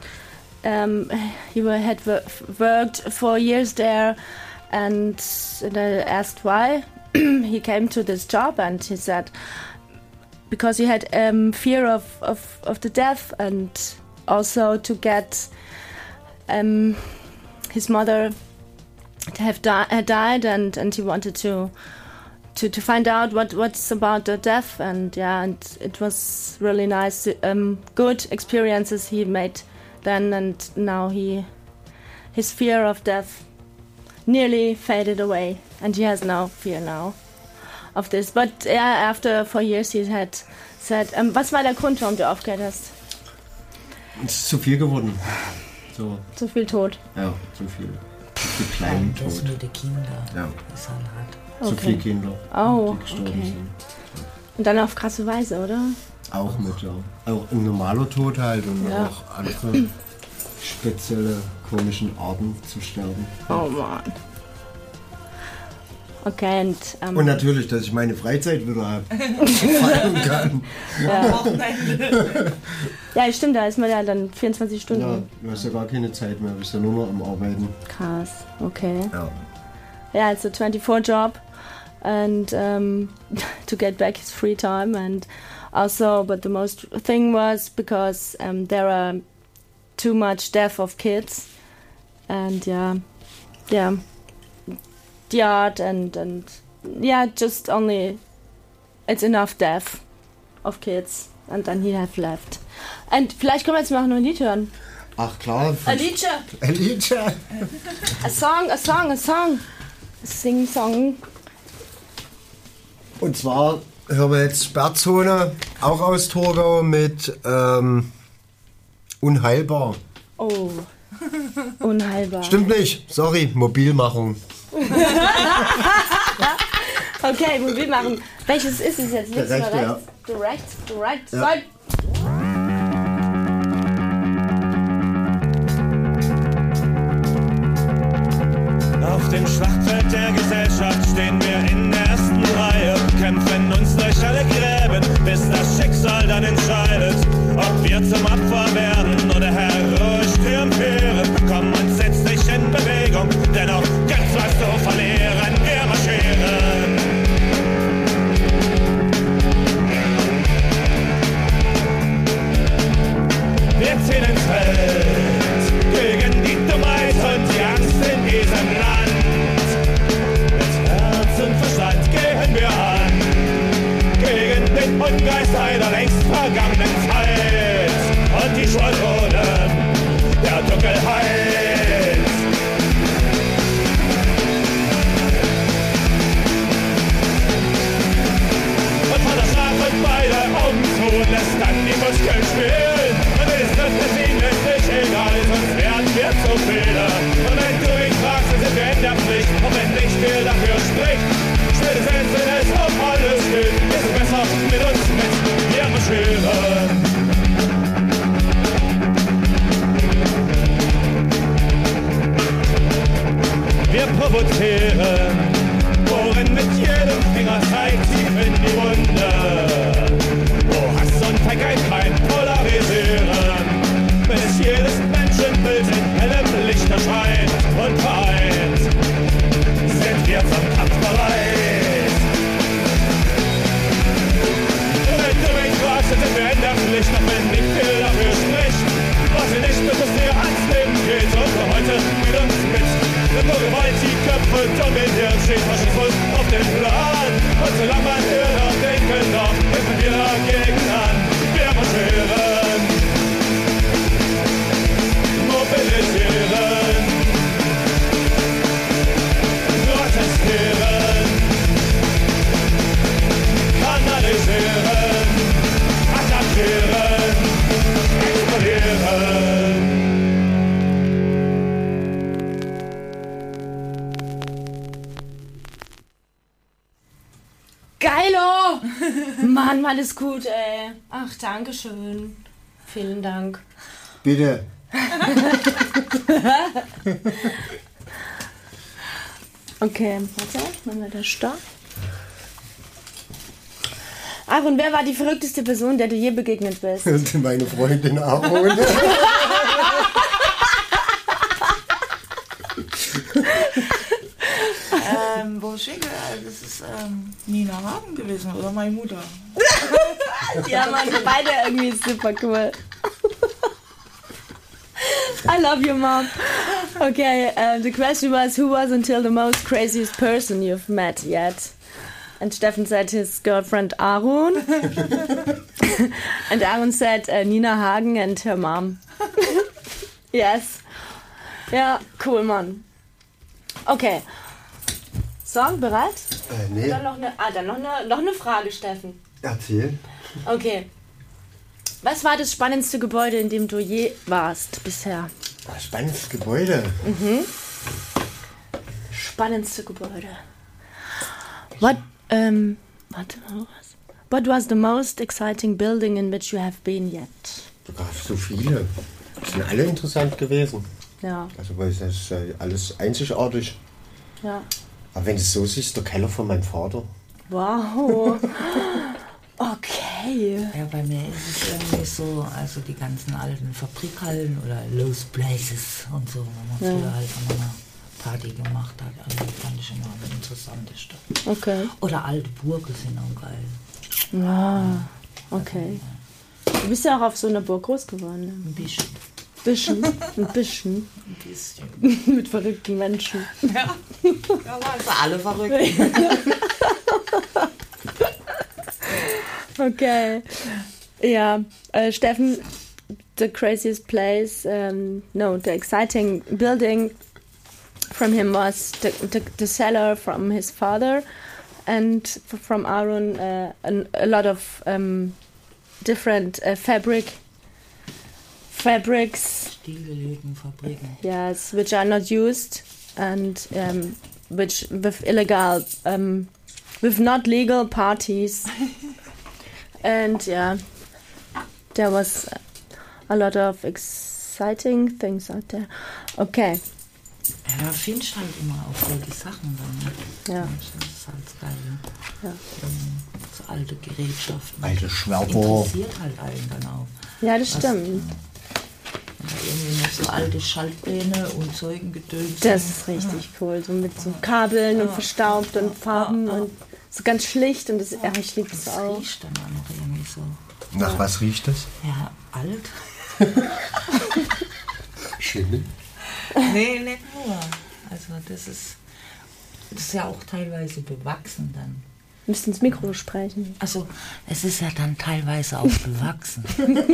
[SPEAKER 5] He had worked 4 years there, and I asked why he came to this job, and he said because he had fear of the death, and also to get his mother had died, and he wanted to find out what's about the death, and it was really nice, good experiences he made then, and now his fear of death nearly faded away, and he has no fear now of this. But after 4 years he had said, was war der Grund, warum du aufgehört hast?
[SPEAKER 6] Es ist zu viel geworden. So.
[SPEAKER 5] Zu viel Tod.
[SPEAKER 6] Ja, zu viel. Zu viel kleinen Tod.
[SPEAKER 7] Das mit den Kindern.
[SPEAKER 6] Ja.
[SPEAKER 7] Ist halt hart.
[SPEAKER 6] Zu viele Kinder.
[SPEAKER 5] Oh,
[SPEAKER 6] die gestorben
[SPEAKER 5] okay.
[SPEAKER 6] sind.
[SPEAKER 5] Und dann auf krasse Weise, oder?
[SPEAKER 6] Auch mit, ja. Auch ein normaler Tod halt und auch andere spezielle, komischen Arten zu sterben.
[SPEAKER 5] Oh Mann. Okay,
[SPEAKER 6] und natürlich, dass ich meine Freizeit wieder feiern kann.
[SPEAKER 5] Ja, stimmt, da ist man ja dann 24 Stunden.
[SPEAKER 6] Ja, du hast ja gar keine Zeit mehr, du bist ja nur noch am Arbeiten.
[SPEAKER 5] Krass, okay.
[SPEAKER 6] Ja.
[SPEAKER 5] Yeah, it's a 24 job, and to get back his free time, and also, but the most thing was because there are too much death of kids, and the art and just only it's enough death of kids, and then he have left. And vielleicht können wir jetzt mal noch ein Lied hören.
[SPEAKER 6] Ach klar.
[SPEAKER 5] Ein Liedchen.
[SPEAKER 6] Ein Liedchen.
[SPEAKER 5] A song. Sing-Song.
[SPEAKER 6] Und zwar hören wir jetzt Sperrzone, auch aus Torgau, mit Unheilbar.
[SPEAKER 5] Oh, unheilbar.
[SPEAKER 6] Stimmt nicht, sorry, Mobilmachung.
[SPEAKER 5] Okay, Mobilmachung. Welches ist es jetzt? Links
[SPEAKER 6] Rechte,
[SPEAKER 5] oder rechts? Du rechts.
[SPEAKER 6] Ja.
[SPEAKER 11] Auf dem Schlachtfeld der Gesellschaft stehen wir in der ersten Reihe, kämpfen uns durch alle Gräben, bis das Schicksal dann entscheidet, ob wir zum Opfer werden oder heroisch triumphieren. Komm und setz dich in Bewegung, denn auch ganz was zu verlieren, wir marschieren. Wir ziehen ins Feld gegen die Dummheit und die Angst in diesem Land. Mit Herz und Verstand gehen wir an gegen den Ungeist einer längst vergangenen Zeit und die Schwadronen der Dunkelheit. Und von der Schlaf und beide Augen zu lässt dann die Muskeln spielen. Und ist das für sie letztlich egal, sonst werden wir zu viele. Und wenn du mich fragst, dann sind wir in der Pflicht. Und wenn nicht viel dafür spricht, spätestens wenn es auf alles steht, ist es besser mit uns mit. Wir marschieren. Wir provozieren, bohren mit jedem Fingerzeig tief in die Wunde. Wo Hass und Feigheit polarisieren, bis jedes Menschenbild in hellem Licht erscheint und vereint, sind wir zum Kampf bereit. Wenn du mich fragst, dann sind wir in der Pflicht, auch wenn nicht viel dafür spricht. Warte nicht, bis es dir ans Leben geht und für heute mit uns mit. Denn nur Gewalt die Köpfe dominiert, steht Faschismus auf dem Plan. Und solange man hört und denken darf, kämpfen wir dagegen an. Wir marschieren, mobilisieren, protestieren, kanalisieren, attackieren, explodieren.
[SPEAKER 5] Geilo! Mann, alles gut, ey. Ach, danke schön. Vielen Dank.
[SPEAKER 6] Bitte.
[SPEAKER 5] Okay, warte, machen wir das Stopp. Ach, und wer war die verrückteste Person, der du je begegnet bist?
[SPEAKER 6] Meine Freundin Aaron.
[SPEAKER 7] Wo schicke? Das ist Nina Hagen gewesen oder meine Mutter.
[SPEAKER 5] Ja, Mann, beide irgendwie super cool. I love you, Mom. Okay, the question was, who was until the most craziest person you've met yet? And Steffen said his girlfriend Aaron. And Aaron said Nina Hagen and her mom. Yes. Ja, cool, Mann. Okay. Song, bereit?
[SPEAKER 6] Nee.
[SPEAKER 5] Dann noch eine Frage, Steffen.
[SPEAKER 6] Erzähl.
[SPEAKER 5] Okay. Was war das spannendste Gebäude, in dem du je warst bisher?
[SPEAKER 6] Das spannendste Gebäude?
[SPEAKER 5] Mhm. Spannendste Gebäude. What was the most exciting building in which you have been yet?
[SPEAKER 6] Da gab es so viele. Die sind alle interessant gewesen.
[SPEAKER 5] Ja.
[SPEAKER 6] Also, weil das ist alles einzigartig.
[SPEAKER 5] Ja.
[SPEAKER 6] Aber wenn du es so siehst, der Keller von meinem Vater.
[SPEAKER 5] Wow. Okay.
[SPEAKER 7] Ja, bei mir ist es irgendwie so, also die ganzen alten Fabrikhallen oder Lost Places und so, wo man früher halt an einer Party gemacht hat. Also fand ich immer am interessantesten.
[SPEAKER 5] Okay.
[SPEAKER 7] Oder alte Burgen sind auch geil.
[SPEAKER 5] Ja, okay. Du bist ja auch auf so einer Burg groß geworden. Ne?
[SPEAKER 7] Ein bisschen.
[SPEAKER 5] Ein bisschen. Mit verrückten Menschen.
[SPEAKER 7] Ja, also alle verrückt.
[SPEAKER 5] Okay. Ja, Steffen, the craziest place, the exciting building from him was the cellar from his father, and from Aaron a lot of different fabrics.
[SPEAKER 7] Stilllegenfabriken.
[SPEAKER 5] Yes, which are not used and which with illegal, with not legal parties. And yeah, there was a lot of exciting things out there. Okay.
[SPEAKER 7] Ja, da findest du halt immer auch solche Sachen dann.
[SPEAKER 5] Ja.
[SPEAKER 7] Das ist halt geil.
[SPEAKER 5] Ja.
[SPEAKER 7] So alte Gerätschaften.
[SPEAKER 6] Alte Schwerbohr.
[SPEAKER 7] Interessiert halt einen dann auch.
[SPEAKER 5] Ja, das stimmt.
[SPEAKER 7] Wenn da irgendwie noch so alte Schaltpläne und Zeugengedöns.
[SPEAKER 5] Das ist richtig cool. So mit so Kabeln und verstaubt und Farben und so ganz schlicht. Und das, ich liebe das auch.
[SPEAKER 7] Das riecht dann auch noch irgendwie so.
[SPEAKER 6] Nach was riecht das?
[SPEAKER 7] Ja, alt.
[SPEAKER 6] Schimmel?
[SPEAKER 7] Nee, nicht nur. Also das ist ja auch teilweise bewachsen dann.
[SPEAKER 5] Du musst ins Mikro sprechen.
[SPEAKER 7] Also es ist ja dann teilweise auch bewachsen.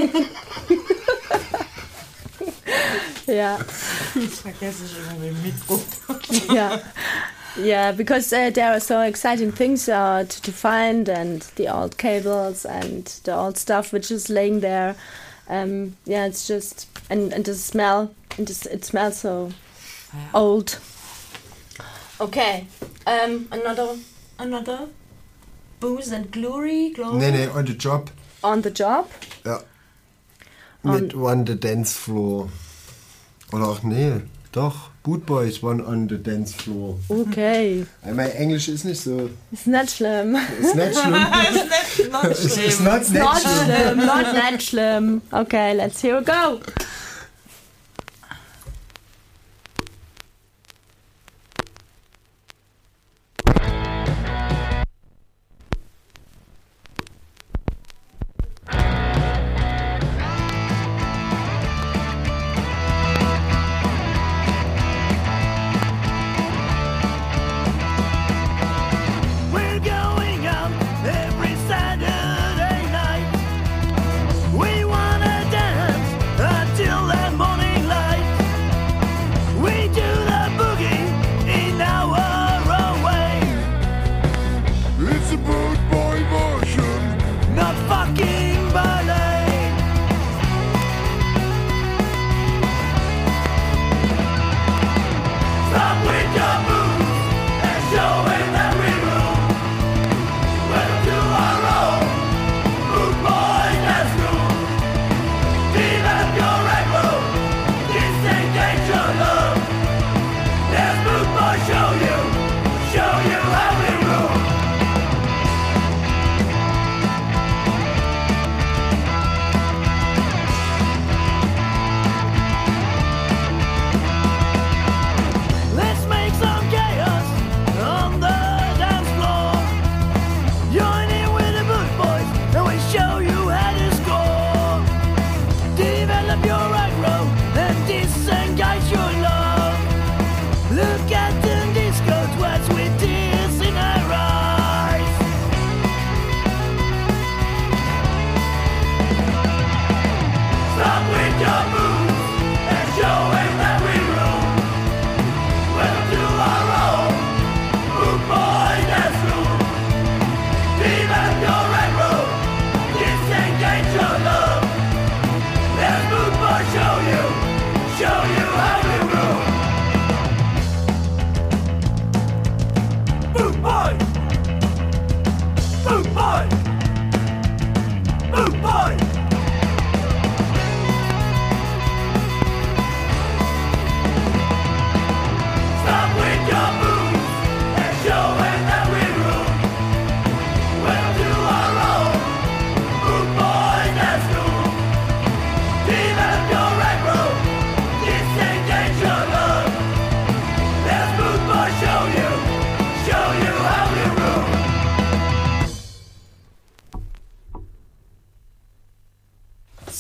[SPEAKER 5] Ja.
[SPEAKER 7] Das vergesse ich immer mit dem Mikro.
[SPEAKER 5] Yeah. Yeah, because there are so exciting things to find, and the old cables and the old stuff which is laying there. Yeah, it's just and the smell. It smells so old. Okay. Another booze and glory.
[SPEAKER 6] Nee, on the job.
[SPEAKER 5] On the job?
[SPEAKER 6] Ja. Mit on the dance floor. Oder auch, nee, doch. Boot Boys one on the dance floor.
[SPEAKER 5] Okay.
[SPEAKER 6] Mein Englisch ist nicht so.
[SPEAKER 5] Ist nicht schlimm.
[SPEAKER 6] Ist nicht schlimm. It's not schlimm.
[SPEAKER 5] Not schlimm. Okay, let's here we go.
[SPEAKER 3] We're going out every Saturday night. We wanna dance until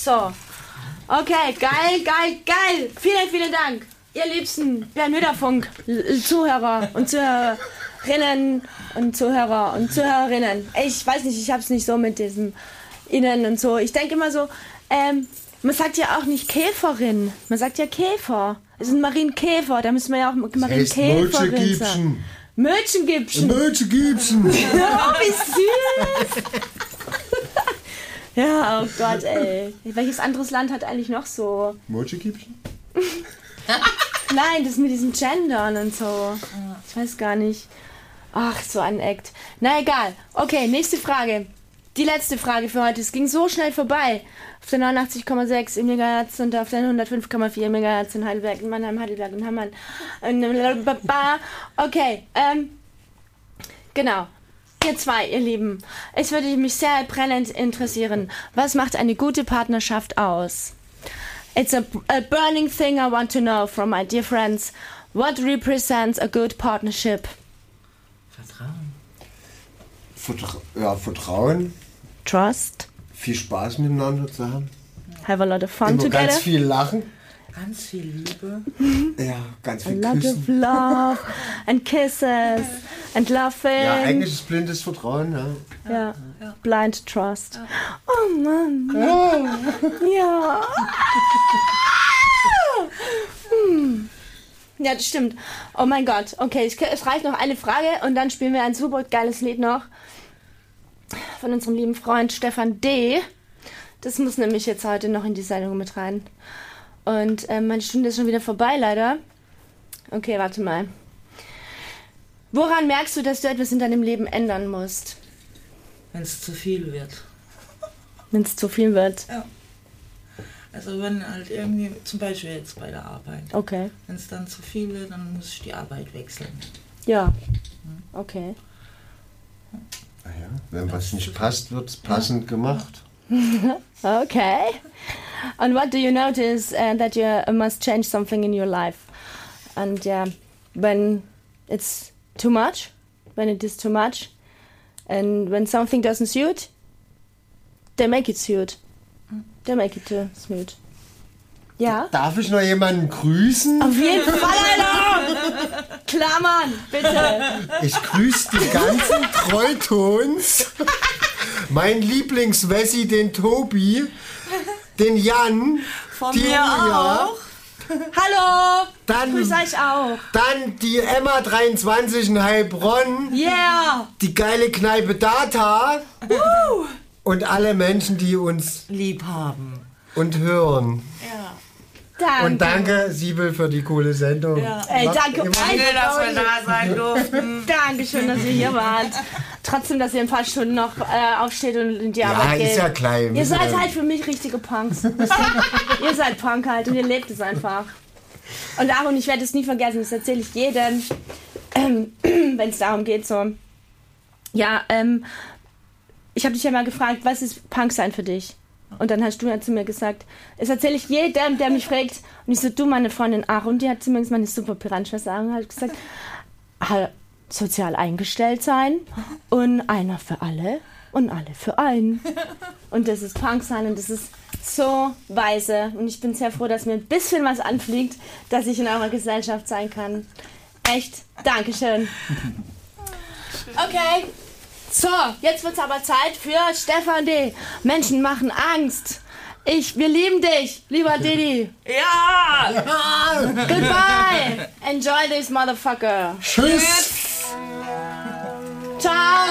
[SPEAKER 5] So. Okay, geil. Vielen Dank. Ihr liebsten Bernd Mütterfunk Zuhörer und Zuhörerinnen und Zuhörer und Zuhörerinnen. Ich weiß nicht, ich hab's nicht so mit diesem Innen und so. Ich denke immer so, man sagt ja auch nicht Käferin, man sagt ja Käfer. Es ist ein Marienkäfer, da müssen wir ja auch Marienkäferin sagen. Mötchengipschen.
[SPEAKER 6] Oh,
[SPEAKER 5] wie süß. Ja, oh Gott, ey. Welches anderes Land hat eigentlich noch so?
[SPEAKER 6] Mötchengipschen?
[SPEAKER 5] Nein, das mit diesen Gendern und so. Ich weiß gar nicht. Ach, so ein Act. Na egal. Okay, nächste Frage. Die letzte Frage für heute. Es ging so schnell vorbei. Auf der 89,6 MHz und auf der 105,4 MHz in Heidelberg, in Mannheim, Heidelberg und Hammann. Okay, genau. Ihr zwei, ihr Lieben. Es würde mich sehr brennend interessieren. Was macht eine gute Partnerschaft aus? It's a burning thing I want to know from my dear friends. What represents a good partnership?
[SPEAKER 6] Vertrauen.
[SPEAKER 5] Trust.
[SPEAKER 6] Viel Spaß miteinander zu haben.
[SPEAKER 5] Have a lot of fun
[SPEAKER 6] Immer
[SPEAKER 5] together.
[SPEAKER 6] Ganz viel Lachen.
[SPEAKER 7] Ganz viel Liebe.
[SPEAKER 6] Ja, ganz viel
[SPEAKER 5] A lot
[SPEAKER 6] Küssen.
[SPEAKER 5] of love and kisses and laughing.
[SPEAKER 6] Ja, eigentlich ist blindes Vertrauen, ja.
[SPEAKER 5] Ja. Blind trust. Oh Mann. Ja. Ja, das stimmt. Oh mein Gott. Okay, es reicht noch eine Frage und dann spielen wir ein super geiles Lied noch von unserem lieben Freund Stefan D. Das muss nämlich jetzt heute noch in die Sendung mit rein. Und meine Stunde ist schon wieder vorbei, leider. Okay, warte mal. Woran merkst du, dass du etwas in deinem Leben ändern musst?
[SPEAKER 7] Wenn es zu viel wird.
[SPEAKER 5] Wenn es zu viel wird?
[SPEAKER 7] Ja. Also wenn halt irgendwie, zum Beispiel jetzt bei der Arbeit.
[SPEAKER 5] Okay.
[SPEAKER 7] Wenn es dann zu viel wird, dann muss ich die Arbeit wechseln.
[SPEAKER 5] Ja. Okay.
[SPEAKER 6] Naja, wenn was nicht passt, wird es passend gemacht.
[SPEAKER 5] Okay. And what do you notice that you must change something in your life? And when it's too much, when it is too much, and when something doesn't suit, they make it suit. They make it smooth. Ja?
[SPEAKER 6] Darf ich noch jemanden grüßen?
[SPEAKER 5] Auf jeden Fall, Alter! Klar, Mann, bitte.
[SPEAKER 6] Ich grüße die ganzen Treutons. Mein Lieblingswessi, den Tobi, den Jan,
[SPEAKER 7] Von
[SPEAKER 6] die
[SPEAKER 7] mir
[SPEAKER 6] Julia.
[SPEAKER 7] auch.
[SPEAKER 5] Hallo!
[SPEAKER 6] Dann,
[SPEAKER 5] Grüß euch auch.
[SPEAKER 6] Dann die Emma 23 in Heilbronn.
[SPEAKER 5] Yeah!
[SPEAKER 6] Die geile Kneipe Data. Und alle Menschen, die uns
[SPEAKER 7] lieb haben
[SPEAKER 6] und hören.
[SPEAKER 7] Ja.
[SPEAKER 5] Danke.
[SPEAKER 6] Und danke, Siebel, für die coole Sendung.
[SPEAKER 7] Ja.
[SPEAKER 5] Ey, danke
[SPEAKER 7] Danke, dass wir da sein durften.
[SPEAKER 5] Dankeschön, dass ihr hier wart. Trotzdem, dass ihr ein paar Stunden noch aufsteht und in die Arbeit geht.
[SPEAKER 6] Ja, ist ja klein.
[SPEAKER 5] Ihr seid halt für mich richtige Punks. Ihr seid Punk halt und ihr lebt es einfach. Und Aaron, ich werde es nie vergessen, das erzähle ich jedem, wenn es darum geht, so. Ja, ich habe dich ja mal gefragt, was ist Punk sein für dich? Und dann hast du ja zu mir gesagt, das erzähle ich jedem, der mich fragt. Und ich so, du, meine Freundin Aaron, die hat zu mir gesagt, meine super Piranschwester Aaron hat gesagt, sozial eingestellt sein und einer für alle und alle für einen. Und das ist Punk sein und das ist so weise. Und ich bin sehr froh, dass mir ein bisschen was anfliegt, dass ich in eurer Gesellschaft sein kann. Echt, Dankeschön. Okay. So, jetzt wird's aber Zeit für Stefan D. Menschen machen Angst. Wir lieben dich, lieber Didi.
[SPEAKER 7] Ja!
[SPEAKER 5] Goodbye. Enjoy this motherfucker.
[SPEAKER 6] Tschüss.
[SPEAKER 5] Ciao.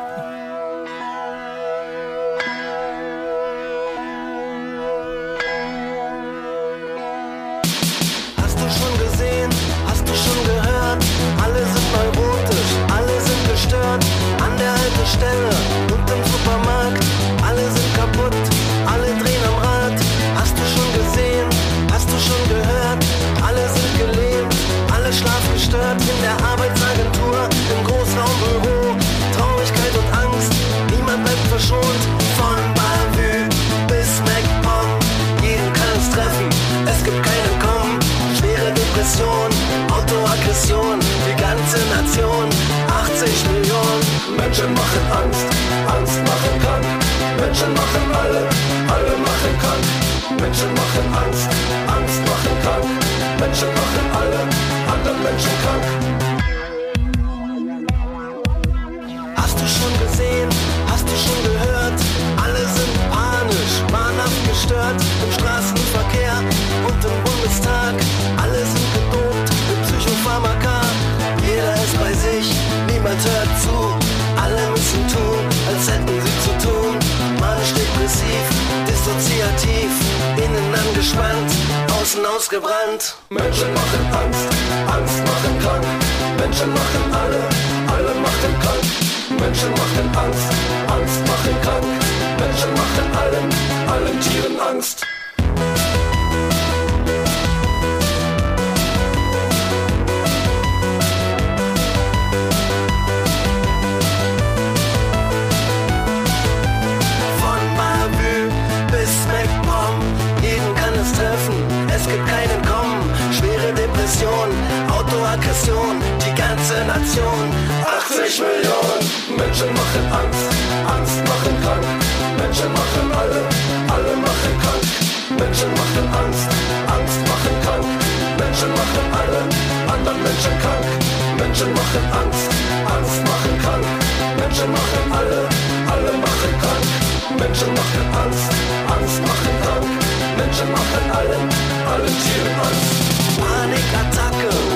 [SPEAKER 12] Hast du schon gesehen? Hast du schon gehört? Alle sind neurotisch, alle sind gestört. An der Haltestelle und im Supermarkt, alle sind kaputt, alle drehen am Rad. Hast du schon gesehen? Hast du schon gehört? Alle sind gelähmt, alle schlafgestört. In der Arbeitsagentur, im Großraumbüro, Traurigkeit und Angst, niemand bleibt verschont. Von Bavü bis MacPom, jeden kann es treffen, es gibt kein Entkommen. Schwere Depression, Autoaggression, die ganze Nation, 80 Millionen. Menschen machen Angst, Angst machen krank. Menschen machen alle machen krank. Menschen machen Angst, Angst machen krank. Menschen machen alle anderen Menschen krank. Hast du schon gesehen, hast du schon gehört? Alle sind panisch, wahnhaft gestört. Im Straßenverkehr und im Bundestag. Alle sind gedopt mit Psychopharmaka. Jeder ist bei sich, niemand hört zu. Alle müssen tun, als hätten sie zu tun. Manisch depressiv, dissoziativ, innen angespannt, außen ausgebrannt. Menschen machen Angst, Angst machen krank. Menschen machen alle machen krank. Menschen machen Angst, Angst machen krank. Menschen machen allen Tieren Angst. Es gibt kein Entkommen, schwere Depression, Autoaggression, die ganze Nation. 80 Millionen Menschen machen Angst, Angst machen krank. Menschen machen alle machen krank. Menschen machen Angst, Angst machen krank. Menschen machen alle anderen Menschen krank. Menschen machen Angst, Angst machen krank. Menschen machen alle machen krank. Menschen machen Angst, Angst machen krank. Menschen machen allen Tieren Angst. Panikattacke,